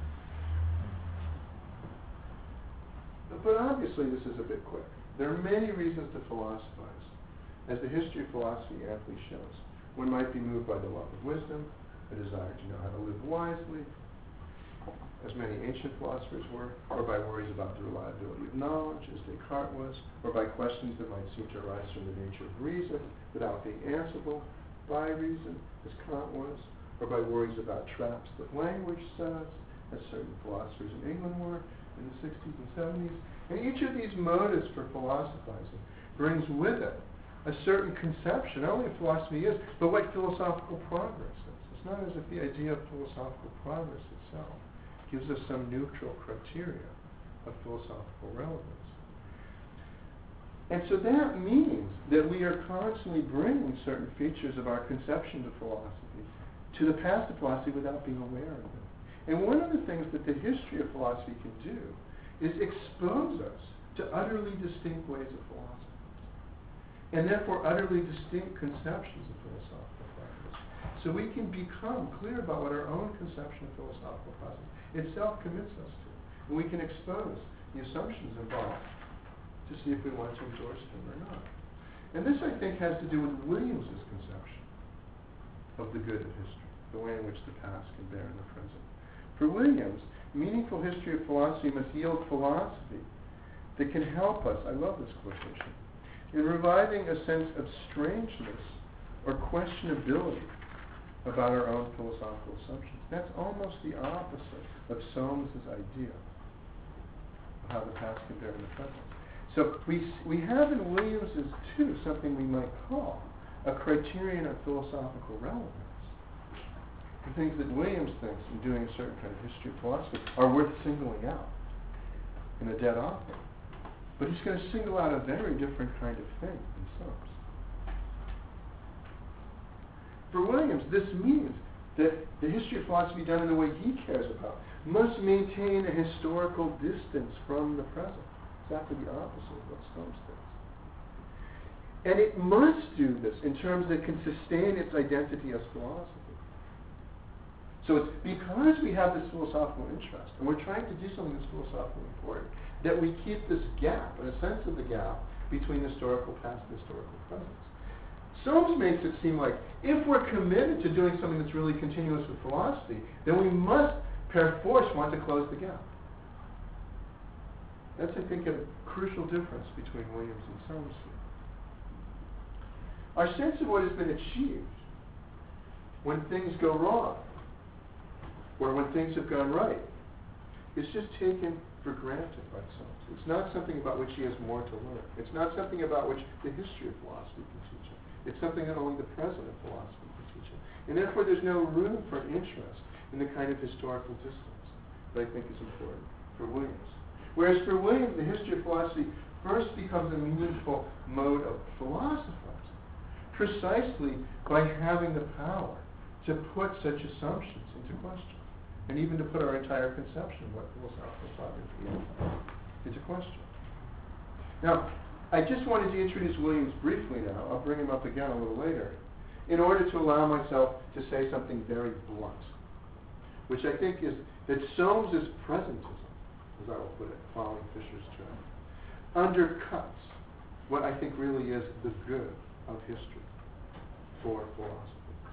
S2: But obviously this is a bit quick. There are many reasons to philosophize, as the history of philosophy amply shows. One might be moved by the love of wisdom, a desire to know how to live wisely, as many ancient philosophers were, or by worries about the reliability of knowledge, as Descartes was, or by questions that might seem to arise from the nature of reason without being answerable by reason, as Kant was, or by worries about traps that language sets, as certain philosophers in England were in the 60s and 70s. And each of these motives for philosophizing brings with it a certain conception, not only of philosophy is, but what philosophical progress is. It's not as if the idea of philosophical progress itself gives us some neutral criteria of philosophical relevance. And so that means that we are constantly bringing certain features of our conception of philosophy to the past of philosophy without being aware of it. And one of the things that the history of philosophy can do is expose us to utterly distinct ways of philosophy, and therefore utterly distinct conceptions of philosophical practice. So we can become clear about what our own conception of philosophical process itself commits us to. And we can expose the assumptions involved to see if we want to endorse them or not. And this, I think, has to do with Williams's conception of the good of history, the way in which the past can bear in the present. For Williams, meaningful history of philosophy must yield philosophy that can help us, I love this quotation, in reviving a sense of strangeness or questionability about our own philosophical assumptions. That's almost the opposite of Solmes's idea of how the past can bear in the present. So we have in Williams's too something we might call a criterion of philosophical relevance. The things that Williams thinks in doing a certain kind of history of philosophy are worth singling out in a dead author. But he's going to single out a very different kind of thing in Solmes. For Williams, this means that the history of philosophy done in the way he cares about must maintain a historical distance from the present. Exactly the opposite of what Solmes thinks. And it must do this in terms that can sustain its identity as philosophy. So it's because we have this philosophical interest, and we're trying to do something that's philosophically important, that we keep this gap, and a sense of the gap, between historical past and historical present. Solmes makes it seem like if we're committed to doing something that's really continuous with philosophy, then we must, per force, want to close the gap. That's, I think, a crucial difference between Williams and Solmes. Our sense of what has been achieved when things go wrong, or when things have gone right, is just taken for granted by Solmes. It's not something about which he has more to learn. It's not something about which the history of philosophy can teach him. It's something that only the present of philosophy can teach him. And therefore there's no room for interest in the kind of historical distance that I think is important for Williams. Whereas for Williams, the history of philosophy first becomes a meaningful mode of philosophizing, precisely by having the power to put such assumptions into question, and even to put our entire conception of what philosophical progress is into question. Now, I just wanted to introduce Williams briefly now. I'll bring him up again a little later, in order to allow myself to say something very blunt, which I think is that Solmes's presentism, as I will put it, following Fisher's term, undercuts what I think really is the good of history for philosophy.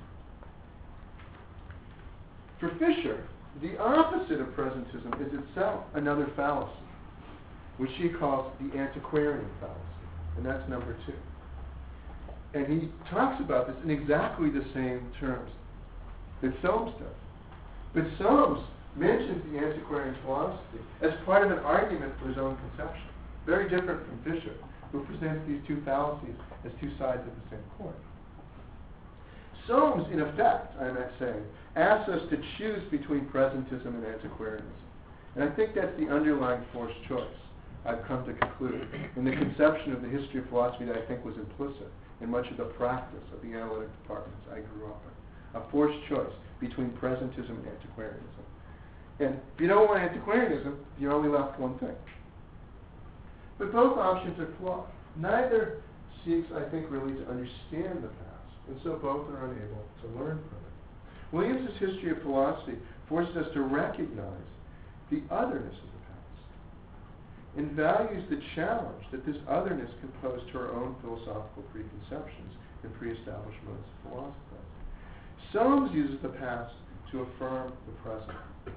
S2: For Fisher, the opposite of presentism is itself another fallacy, which he calls the antiquarian fallacy, and that's number 2. And he talks about this in exactly the same terms that Solmes does. But Solmes mentions the antiquarian philosophy as part of an argument for his own conception, very different from Fisher, who presents these two fallacies as two sides of the same coin. Solmes, in effect, I might say, asks us to choose between presentism and antiquarianism. And I think that's the underlying forced choice I've come to conclude in the conception of the history of philosophy that I think was implicit in much of the practice of the analytic departments I grew up in. A forced choice between presentism and antiquarianism. And if you don't want antiquarianism, you're only left one thing. But both options are flawed. Neither seeks, I think, really to understand the past, and so both are unable to learn from it. Williams's history of philosophy forces us to recognize the otherness of the past and values the challenge that this otherness can pose to our own philosophical preconceptions and pre-established modes of philosophy. Soames uses the past to affirm the present.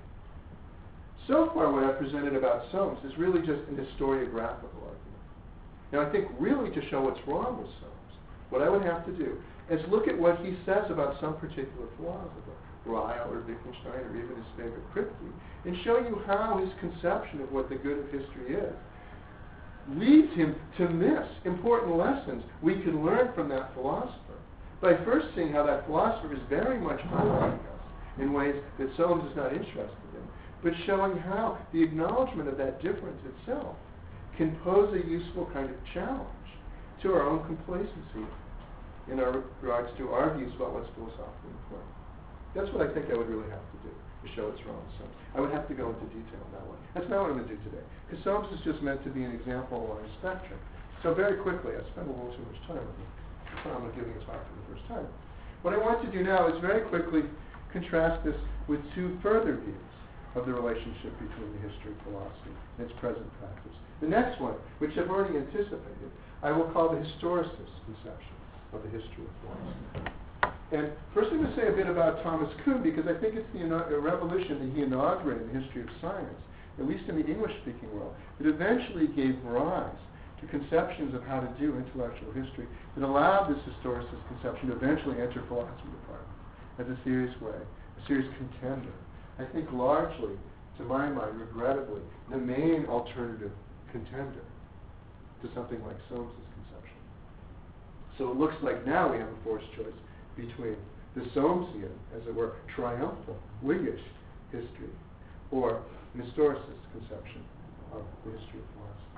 S2: So far, what I've presented about Soames is really just an historiographical argument. Now, I think really to show what's wrong with Soames, what I would have to do is look at what he says about some particular philosopher, Ryle or Wittgenstein or even his favorite Kripke, and show you how his conception of what the good of history is leads him to miss important lessons we can learn from that philosopher by first seeing how that philosopher is very much unlike us in ways that Soames is not interested in, but showing how the acknowledgement of that difference itself can pose a useful kind of challenge to our own complacency in our regards to our views about what's philosophically important. That's what I think I would really have to do to show it's wrong with Soames. I would have to go into detail on that one. That's not what I'm going to do today, because Soames is just meant to be an example on a spectrum. So very quickly, I spent a little too much time on it. I'm giving a talk for the first time. What I want to do now is very quickly contrast this with two further views of the relationship between the history of philosophy and its present practice. The next one, which I've already anticipated, I will call the historicist conception of the history of philosophy. And first I'm going to say a bit about Thomas Kuhn, because I think it's a revolution that he inaugurated in the history of science, at least in the English-speaking world, that eventually gave rise to conceptions of how to do intellectual history that allowed this historicist conception to eventually enter philosophy departments as a serious way, a serious contender. I think largely, to my mind, regrettably, the main alternative contender to something like Soames's conception. So it looks like now we have a forced choice between the Soamesian, as it were, triumphal, Whiggish history, or an historicist conception of the history of philosophy.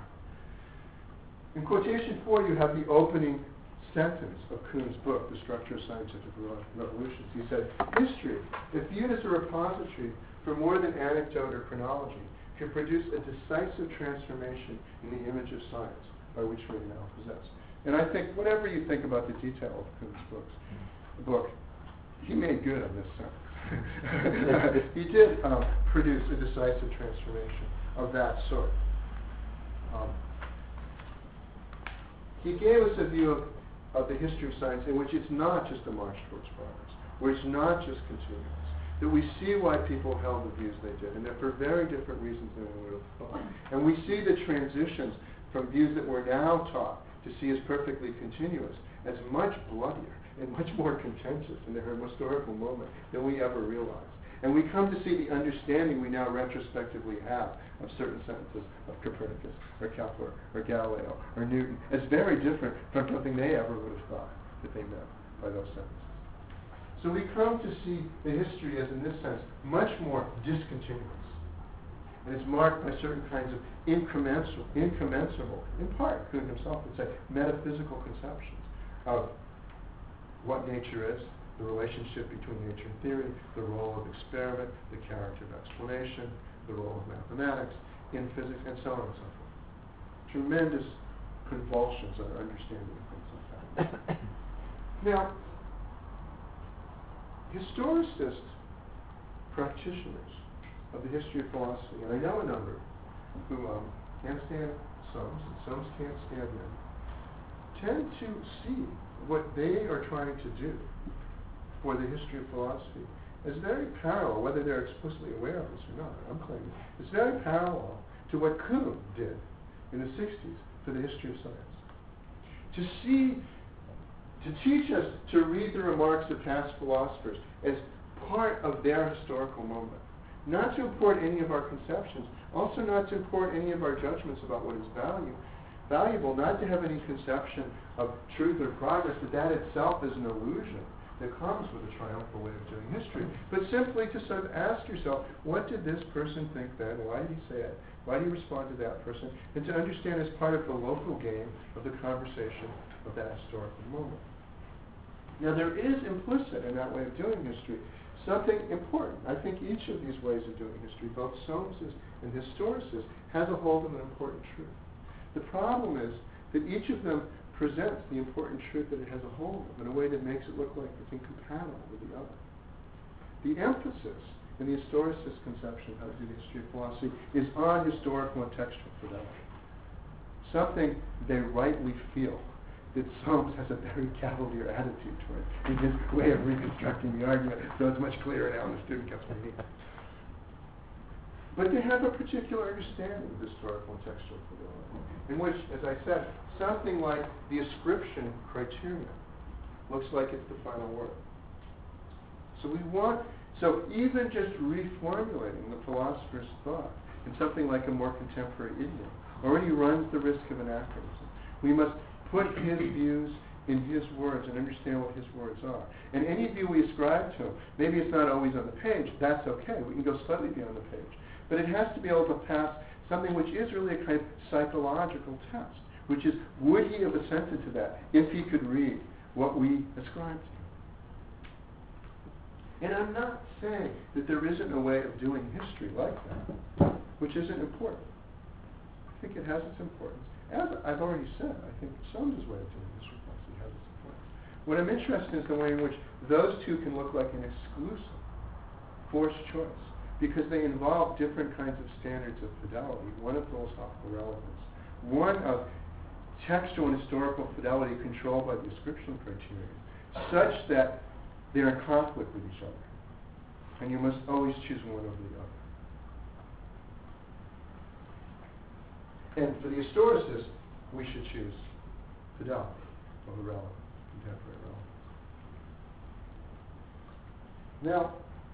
S2: In quotation 4, you have the opening sentence of Kuhn's book, The Structure of Scientific Revolutions. He said, history, if viewed as a repository for more than anecdote or chronology, can produce a decisive transformation in the image of science by which we now possess. And I think, whatever you think about the detail of Kuhn's book, he made good on this sentence. He did produce a decisive transformation of that sort. He gave us a view of the history of science in which it's not just a march towards progress, where it's not just continuous, that we see why people held the views they did, and that for very different reasons than we would have thought. And we see the transitions from views that we're now taught to see as perfectly continuous as much bloodier and much more contentious in their historical moment than we ever realized. And we come to see the understanding we now retrospectively have of certain sentences of Copernicus, or Kepler, or Galileo, or Newton, as very different from something they ever would have thought that they meant by those sentences. So we come to see the history as, in this sense, much more discontinuous. And it's marked by certain kinds of incommensurable, in part, Kuhn himself would say, metaphysical conceptions of what nature is, the relationship between nature and theory, the role of experiment, the character of explanation, the role of mathematics in physics, and so on and so forth. Tremendous convulsions in our understanding of things like that. Now, historicist practitioners of the history of philosophy, and I know a number who can't stand Soames, and Soames can't stand them, tend to see what they are trying to do for the history of philosophy is very parallel, whether they're explicitly aware of this or not, I'm claiming, it's very parallel to what Kuhn did in the 60s for the history of science. To teach us to read the remarks of past philosophers as part of their historical moment. Not to import any of our conceptions, also not to import any of our judgments about what is valuable, not to have any conception of truth or progress, that itself is an illusion that comes with a triumphal way of doing history, but simply to sort of ask yourself, what did this person think then? Why did he say it? Why did he respond to that person? And to understand as part of the local game of the conversation of that historical moment. Now, there is implicit in that way of doing history something important. I think each of these ways of doing history, both Soames's and historicist, has a hold of an important truth. The problem is that each of them presents the important truth that it has a hold of in a way that makes it look like it's incompatible with the other. The emphasis in the historicist conception of how to do the history of philosophy is on historical and textual fidelity. Something they rightly feel that Soames has a very cavalier attitude toward in his way of reconstructing the argument, so it's much clearer now and the student gets what he needs. But they have a particular understanding of historical and textual fidelity, in which, as I said, something like the ascription criterion looks like it's the final word. So even just reformulating the philosopher's thought in something like a more contemporary idiom already runs the risk of anachronism. We must put his views in his words and understand what his words are. And any view we ascribe to him, maybe it's not always on the page, that's okay. We can go slightly beyond the page. But it has to be able to pass something which is really a kind of psychological test, which is, would he have assented to that if he could read what we ascribe to him? And I'm not saying that there isn't a way of doing history like that, which isn't important. I think it has its importance. As I've already said, I think Soames' way of doing history philosophy has its importance. What I'm interested in is the way in which those two can look like an exclusive, forced choice, because they involve different kinds of standards of fidelity, one of philosophical relevance, one of textual and historical fidelity controlled by the ascription criterion, such that they're in conflict with each other. And you must always choose one over the other. And for the historicist, we should choose fidelity over relevance, contemporary relevance. Now,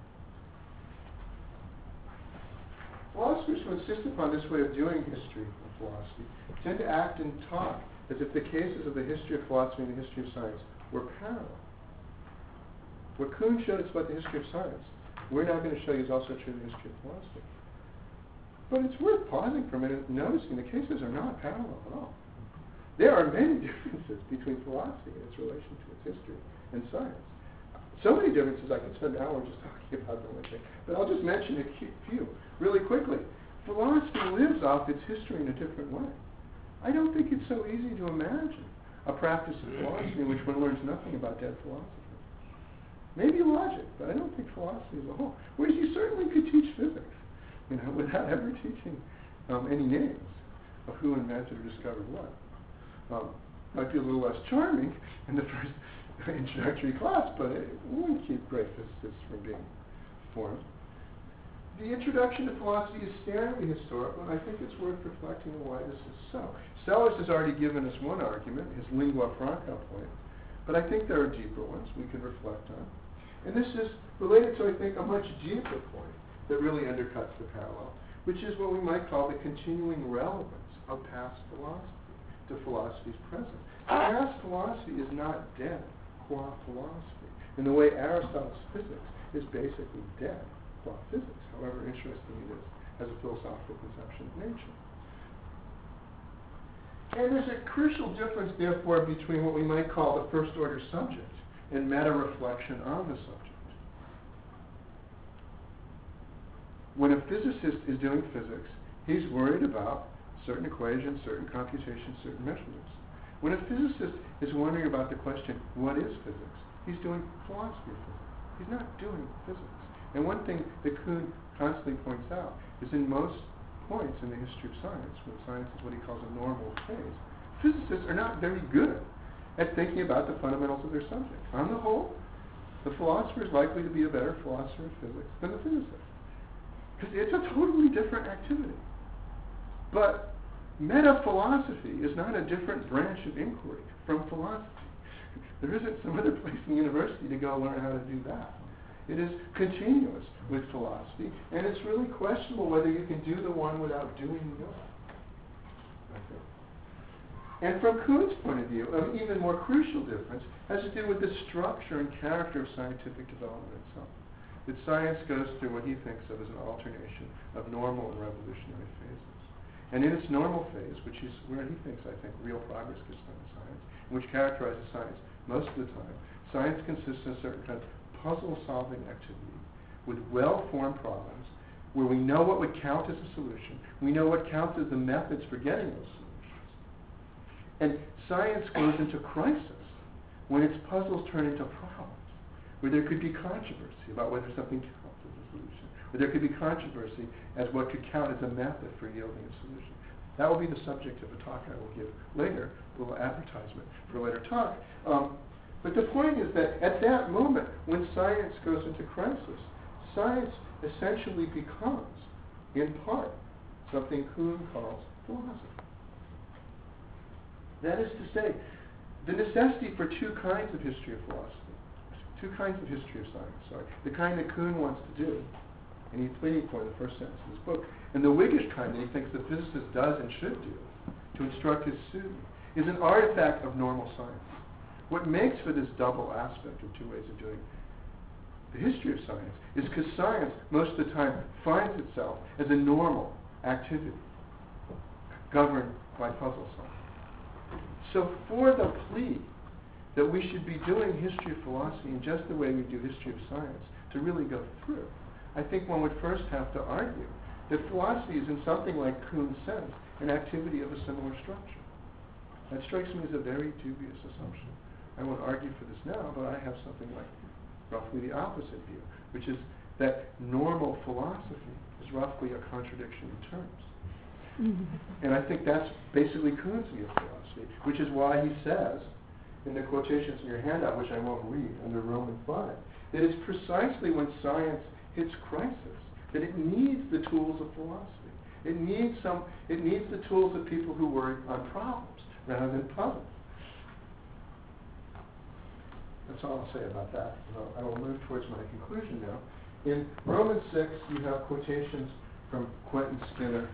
S2: philosophers who insist upon this way of doing history of philosophy tend to act and talk as if the cases of the history of philosophy and the history of science were parallel. What Kuhn showed us about the history of science, we're now going to show you is also true of the history of philosophy. But it's worth pausing for a minute and noticing the cases are not parallel at all. There are many differences between philosophy and its relation to its history and science. So many differences I could spend hours just talking about them, I think. But I'll just mention a few really quickly. Philosophy lives off its history in a different way. I don't think it's so easy to imagine a practice of philosophy in which one learns nothing about dead philosophy. Maybe logic, but I don't think philosophy as a whole. Whereas you certainly could teach physics, without ever teaching any names of who invented or discovered what. Might be a little less charming in the first introductory class, but it wouldn't keep great physicists from being formed. The introduction to philosophy is standardly historical, and I think it's worth reflecting on why this is so. Sellers has already given us one argument, his lingua franca point, but I think there are deeper ones we could reflect on. And this is related to, I think, a much deeper point that really undercuts the parallel, which is what we might call the continuing relevance of past philosophy to philosophy's present. Past philosophy is not dead qua philosophy, in the way Aristotle's physics is basically dead qua physics, however interesting it is as a philosophical conception of nature. And there's a crucial difference, therefore, between what we might call the first-order subject and meta-reflection on the subject. When a physicist is doing physics, he's worried about certain equations, certain computations, certain measurements. When a physicist is wondering about the question, what is physics? He's doing philosophy of physics. He's not doing physics. And one thing that Kuhn constantly points out is in most points in the history of science, when science is what he calls a normal phase, physicists are not very good at thinking about the fundamentals of their subject. On the whole, the philosopher is likely to be a better philosopher of physics than the physicist, because it's a totally different activity. But meta-philosophy is not a different branch of inquiry from philosophy. There isn't some other place in the university to go learn how to do that. It is continuous with philosophy, and it's really questionable whether you can do the one without doing the other. Okay. And from Kuhn's point of view, an even more crucial difference has to do with the structure and character of scientific development itself. That science goes through what he thinks of as an alternation of normal and revolutionary phases. And in its normal phase, which is where he thinks, I think, real progress gets done in science, which characterizes science most of the time, science consists of a certain kind of puzzle-solving activity with well-formed problems where we know what would count as a solution, we know what counts as the methods for getting those solutions, And science goes into crisis when its puzzles turn into problems, where there could be controversy about whether something counts as a solution, where there could be controversy as what could count as a method for yielding a solution. That will be the subject of a talk I will give later, a little advertisement for a later talk. But the point is that at that moment, when science goes into crisis, science essentially becomes, in part, something Kuhn calls philosophy. That is to say, the necessity for two kinds of history of philosophy, two kinds of history of science, the kind that Kuhn wants to do, and he's pleading for in the first sentence of his book, and the Whiggish kind that he thinks the physicist does and should do to instruct his student, is an artifact of normal science. What makes for this double aspect of two ways of doing the history of science is because science, most of the time, finds itself as a normal activity governed by puzzle solving. So for the plea that we should be doing history of philosophy in just the way we do history of science to really go through, I think one would first have to argue that philosophy is, in something like Kuhn's sense, an activity of a similar structure. That strikes me as a very dubious assumption. I won't argue for this now, but I have something like roughly the opposite view, which is that normal philosophy is roughly a contradiction in terms. And I think that's basically Kuhn's view of philosophy, which is why he says, in the quotations in your handout, which I won't read, under Roman 5, that it's precisely when science hits crisis that it needs the tools of philosophy. It needs the tools of people who work on problems rather than puzzles. That's all I'll say about that. I will move towards my conclusion now. In Romans 6, you have quotations from Quentin Skinner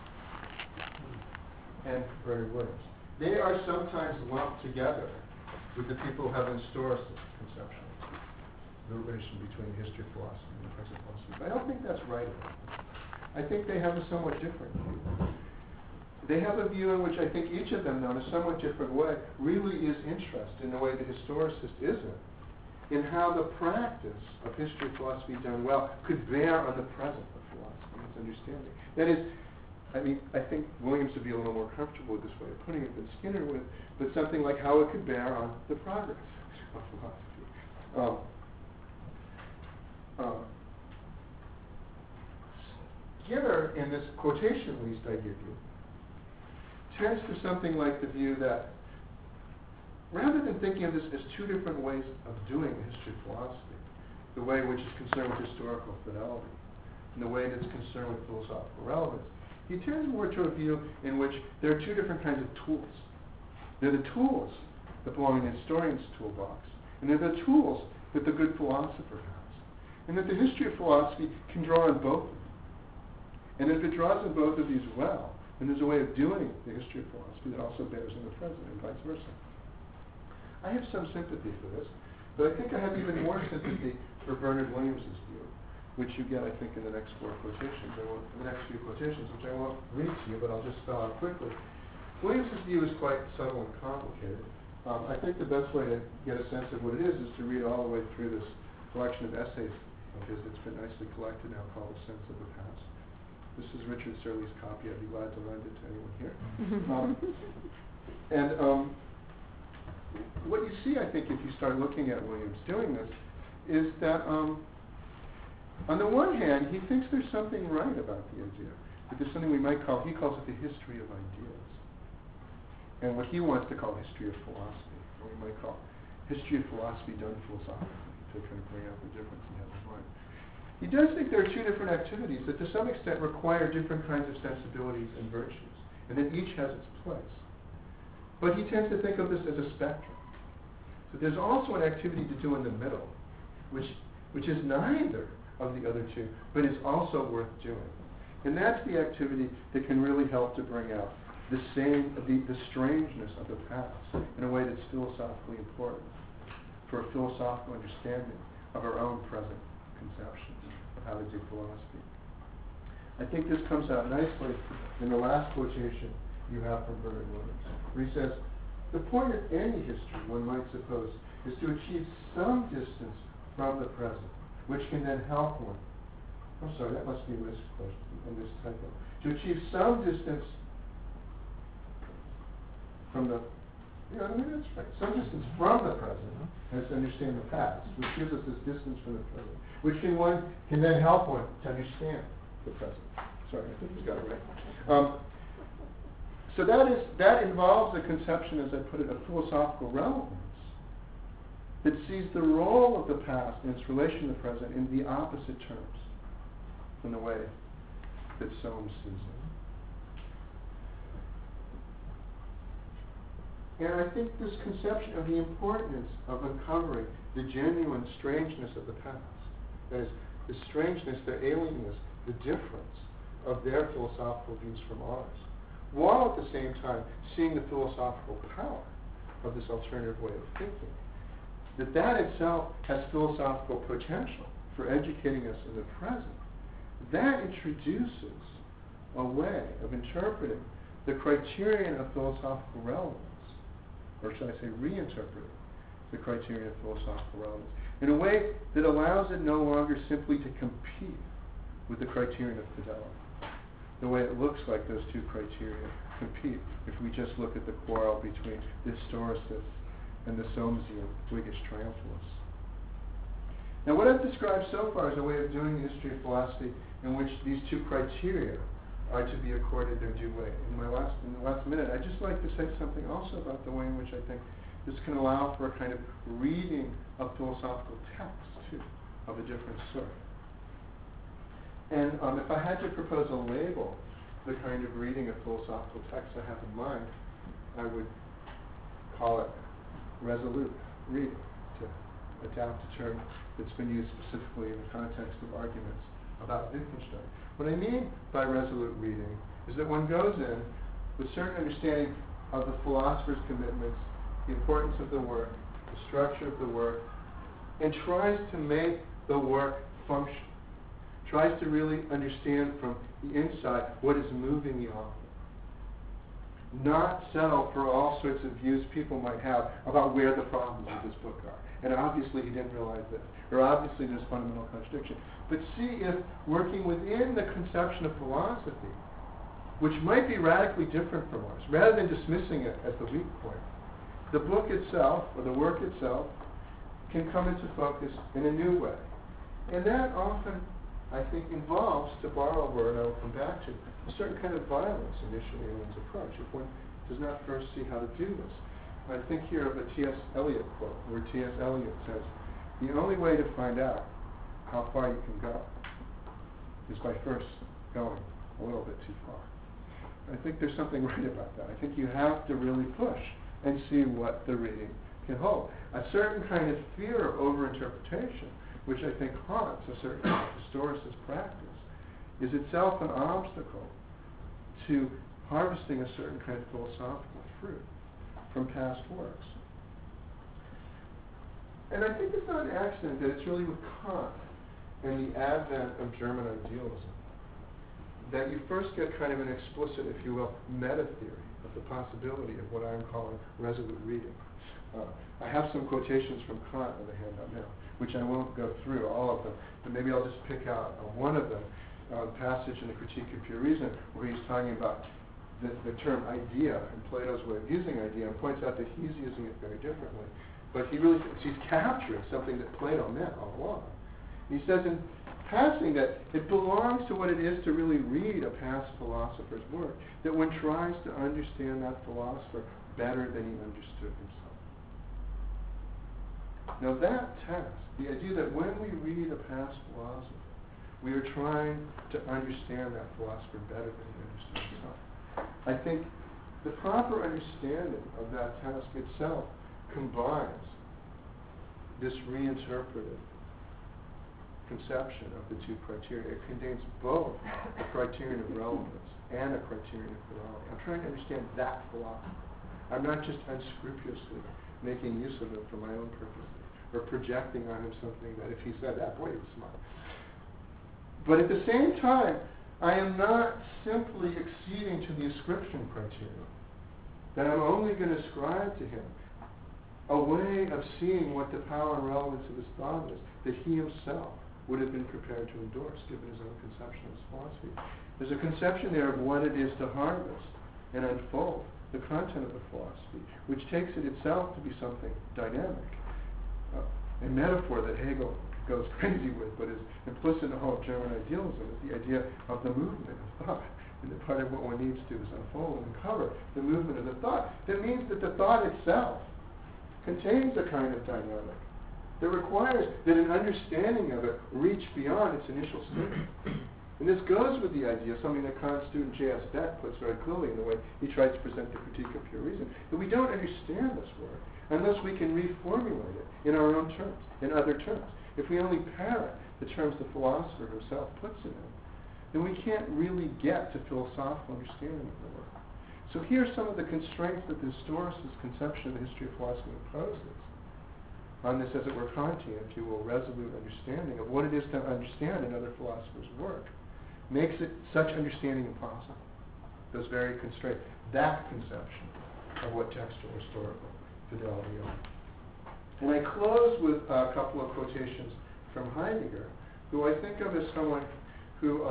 S2: and Bernard Williams. They are sometimes lumped together with the people who have an historicist conception, the relation between the history of philosophy and the present philosophy. But I don't think that's right. I think they have a somewhat different view. They have a view in which I think each of them, though, in a somewhat different way, really is interested in the way the historicist isn't, in how the practice of history of philosophy done well could bear on the present of philosophy and its understanding. That is, I think Williams would be a little more comfortable with this way of putting it than Skinner would, but something like how it could bear on the progress of philosophy. Skinner, in this quotation at least I give you, tends to something like the view that rather than thinking of this as two different ways of doing the history of philosophy, the way which is concerned with historical fidelity and the way that's concerned with philosophical relevance, he turns more to a view in which there are two different kinds of tools. They're the tools that belong in the historian's toolbox, and they're the tools that the good philosopher has. And that the history of philosophy can draw on both of them. And if it draws on both of these well, then there's a way of doing the history of philosophy that also bears in the present and vice versa. I have some sympathy for this, but I think I have even more sympathy for Bernard Williams' view, which you get, I think, in the next few quotations, which I won't read to you, but I'll just spell out quickly. Williams' view is quite subtle and complicated. I think the best way to get a sense of what it is to read all the way through this collection of essays of his that's been nicely collected now called A Sense of the Past. This is Richard Searle's copy. I'd be glad to lend it to anyone here. What you see, I think, if you start looking at Williams doing this, is that on the one hand, he thinks there's something right about the idea. That there's something he calls it the history of ideas. And what he wants to call history of philosophy, or we might call history of philosophy done philosophically, to kind of bring out the difference he has in mind. He does think there are two different activities that to some extent require different kinds of sensibilities and virtues, and that each has its place. But he tends to think of this as a spectrum. So there's also an activity to do in the middle, which is neither of the other two, but is also worth doing. And that's the activity that can really help to bring out the strangeness of the past in a way that's philosophically important for a philosophical understanding of our own present conceptions of how to do philosophy. I think this comes out nicely in the last quotation you have from Bernard Williams, where he says, the point of any history, one might suppose, is to achieve some distance from the present, which can then help one. I'm sorry, that must be this question, in this typo. To achieve some distance from the
S1: You know what I mean? That's right. Some distance from the present as to understand the past, which gives us this distance from the present, which can then help one to understand the present. Sorry, I think we got it right. So that involves a conception, as I put it, of philosophical relevance that sees the role of the past and its relation to the present in the opposite terms from the way that Soames sees it. And I think this conception of the importance of uncovering the genuine strangeness of the past, that is, the strangeness, their alienness, the difference of their philosophical views from ours, while at the same time seeing the philosophical power of this alternative way of thinking, that itself has philosophical potential for educating us in the present. That introduces a way of interpreting the criterion of philosophical relevance, or should I say reinterpreting the criterion of philosophical relevance, in a way that allows it no longer simply to compete with the criterion of fidelity, the way it looks like those two criteria compete if we just look at the quarrel between the historicists and the Soamesian Whiggish triumphalists. Now, what I've described so far is a way of doing the history of philosophy in which these two criteria are to be accorded their due weight. In the last minute, I'd just like to say something also about the way in which I think this can allow for a kind of reading of philosophical texts, too, of a different sort. And if I had to propose a label, the kind of reading of philosophical texts I have in mind, I would call it resolute reading, to adapt a term that's been used specifically in the context of arguments about Wittgenstein. What I mean by resolute reading is that one goes in with certain understanding of the philosopher's commitments, the importance of the work, the structure of the work, and tries to make the work function, tries to really understand from the inside what is moving the author. Not settle for all sorts of views people might have about where the problems of this book are. And obviously he didn't realize this, or obviously there's fundamental contradiction. But see if working within the conception of philosophy, which might be radically different from ours, rather than dismissing it as the weak point, the book itself, or the work itself, can come into focus in a new way. And that often, I think, involves, to borrow a word I will come back to, a certain kind of violence initially in one's approach, if one does not first see how to do this. I think here of a T.S. Eliot quote, where T.S. Eliot says, the only way to find out how far you can go is by first going a little bit too far. I think there's something right about that. I think you have to really push and see what the reading can hold. A certain kind of fear of overinterpretation, which I think haunts a certain kind of historicist practice, is itself an obstacle to harvesting a certain kind of philosophical fruit from past works. And I think it's not an accident that it's really with Kant and the advent of German idealism that you first get kind of an explicit, if you will, meta-theory of the possibility of what I'm calling resolute reading. I have some quotations from Kant in the handout now, which I won't go through all of them, but maybe I'll just pick out one of them, passage in the Critique of Pure Reason, where he's talking about the term idea and Plato's way of using idea, and points out that he's using it very differently. But he really thinks he's capturing something that Plato meant all along. He says in passing that it belongs to what it is to really read a past philosopher's work, that one tries to understand that philosopher better than he understood himself. Now that task, the idea that when we read a past philosopher, we are trying to understand that philosopher better than he understood himself. I think the proper understanding of that task itself combines this reinterpretive conception of the two criteria. It contains both a criterion of relevance and a criterion of fidelity. I'm trying to understand that philosopher. I'm not just unscrupulously making use of him for my own purposes or projecting on him something that if he said that, boy, he was smart. But at the same time, I am not simply acceding to the ascription criterion, that I'm only going to ascribe to him a way of seeing what the power and relevance of his thought is that he himself would have been prepared to endorse, given his own conception of his philosophy. There's a conception there of what it is to harvest and unfold
S2: the content of the philosophy, which takes it itself to be something dynamic. A metaphor that Hegel goes crazy with, but is implicit in all of German idealism, is the idea of the movement of thought. And that part of what one needs to do is unfold and uncover the movement of the thought. That means that the thought itself contains a kind of dynamic that requires that an understanding of it reach beyond its initial state. And this goes with the idea, something that Kant student J.S. Beck puts very clearly in the way he tries to present the Critique of Pure Reason, that we don't understand this work unless we can reformulate it in our own terms, in other terms. If we only parrot the terms the philosopher himself puts it in, then we can't really get to philosophical understanding of the work. So here are some of the constraints that the historicist conception of the history of philosophy imposes on this, as it were, Kantian, if you will, resolute understanding of what it is to understand another philosopher's work. Makes it such understanding impossible. Those very constraints, that conception of what textual historical fidelity are. And I close with a couple of quotations from Heidegger, who I think of as someone who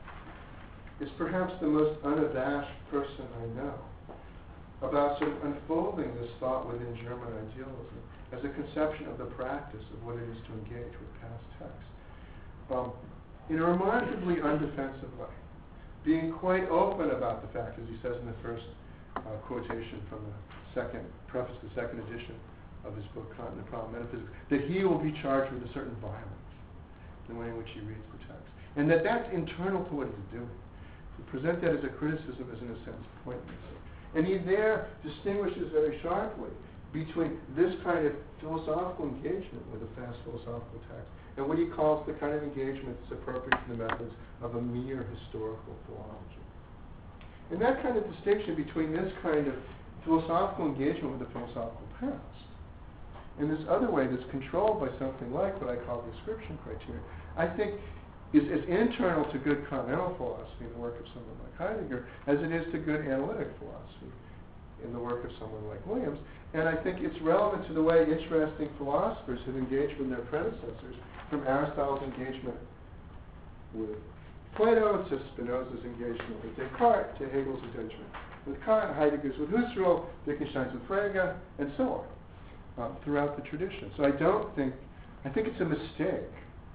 S2: is perhaps the most unabashed person I know about sort of unfolding this thought within German idealism as a conception of the practice of what it is to engage with past texts. In a remarkably undefensive way, being quite open about the fact, as he says in the first quotation from the second preface, the second edition of his book, Kant and the Problem of Metaphysics, that he will be charged with a certain violence in the way in which he reads the text, and that that's internal to what he's doing. To present that as a criticism is, in a sense, pointless. And he there distinguishes very sharply between this kind of philosophical engagement with a past philosophical text and what he calls the kind of engagement that's appropriate to the methods of a mere historical philology. And that kind of distinction between this kind of philosophical engagement with the philosophical past and this other way that's controlled by something like what I call the ascription criteria, I think is as internal to good continental philosophy in the work of someone like Heidegger as it is to good analytic philosophy in the work of someone like Williams. And I think it's relevant to the way interesting philosophers have engaged with their predecessors, from Aristotle's engagement with Plato to Spinoza's engagement with Descartes to Hegel's engagement with Kant, Heidegger's with Husserl, Wittgenstein's with Frege, and so on, throughout the tradition. So I think it's a mistake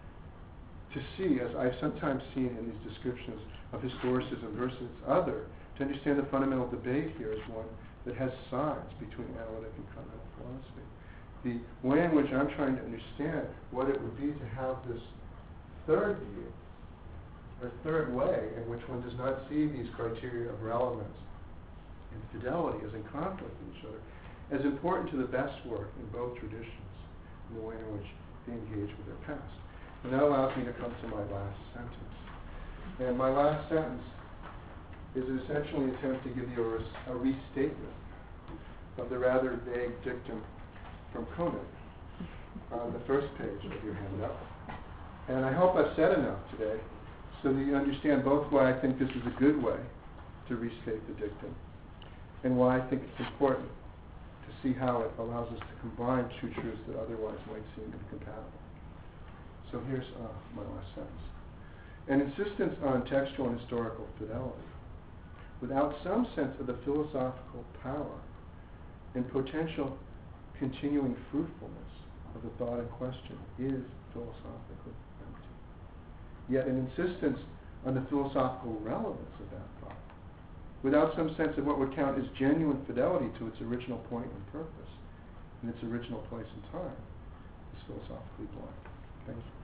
S2: to see, as I've sometimes seen in these descriptions of historicism versus other, to understand the fundamental debate here as one that has sides between analytic and continental philosophy. The way in which I'm trying to understand what it would be to have this third view, or third way, in which one does not see these criteria of relevance and fidelity as in conflict with each other, as important to the best work in both traditions, in the way in which they engage with their past. And that allows me to come to my last sentence. And my last sentence is essentially an attempt to give you a restatement of the rather vague dictum from Koenig on the first page of your handout. And I hope I've said enough today so that you understand both why I think this is a good way to restate the dictum and why I think it's important to see how it allows us to combine two truths that otherwise might seem incompatible. So here's my last sentence. An insistence on textual and historical fidelity without some sense of the philosophical power and potential continuing fruitfulness of the thought in question is philosophically empty. Yet an insistence on the philosophical relevance of that thought, without some sense of what would count as genuine fidelity to its original point and purpose, in its original place and time, is philosophically blind. Thank you.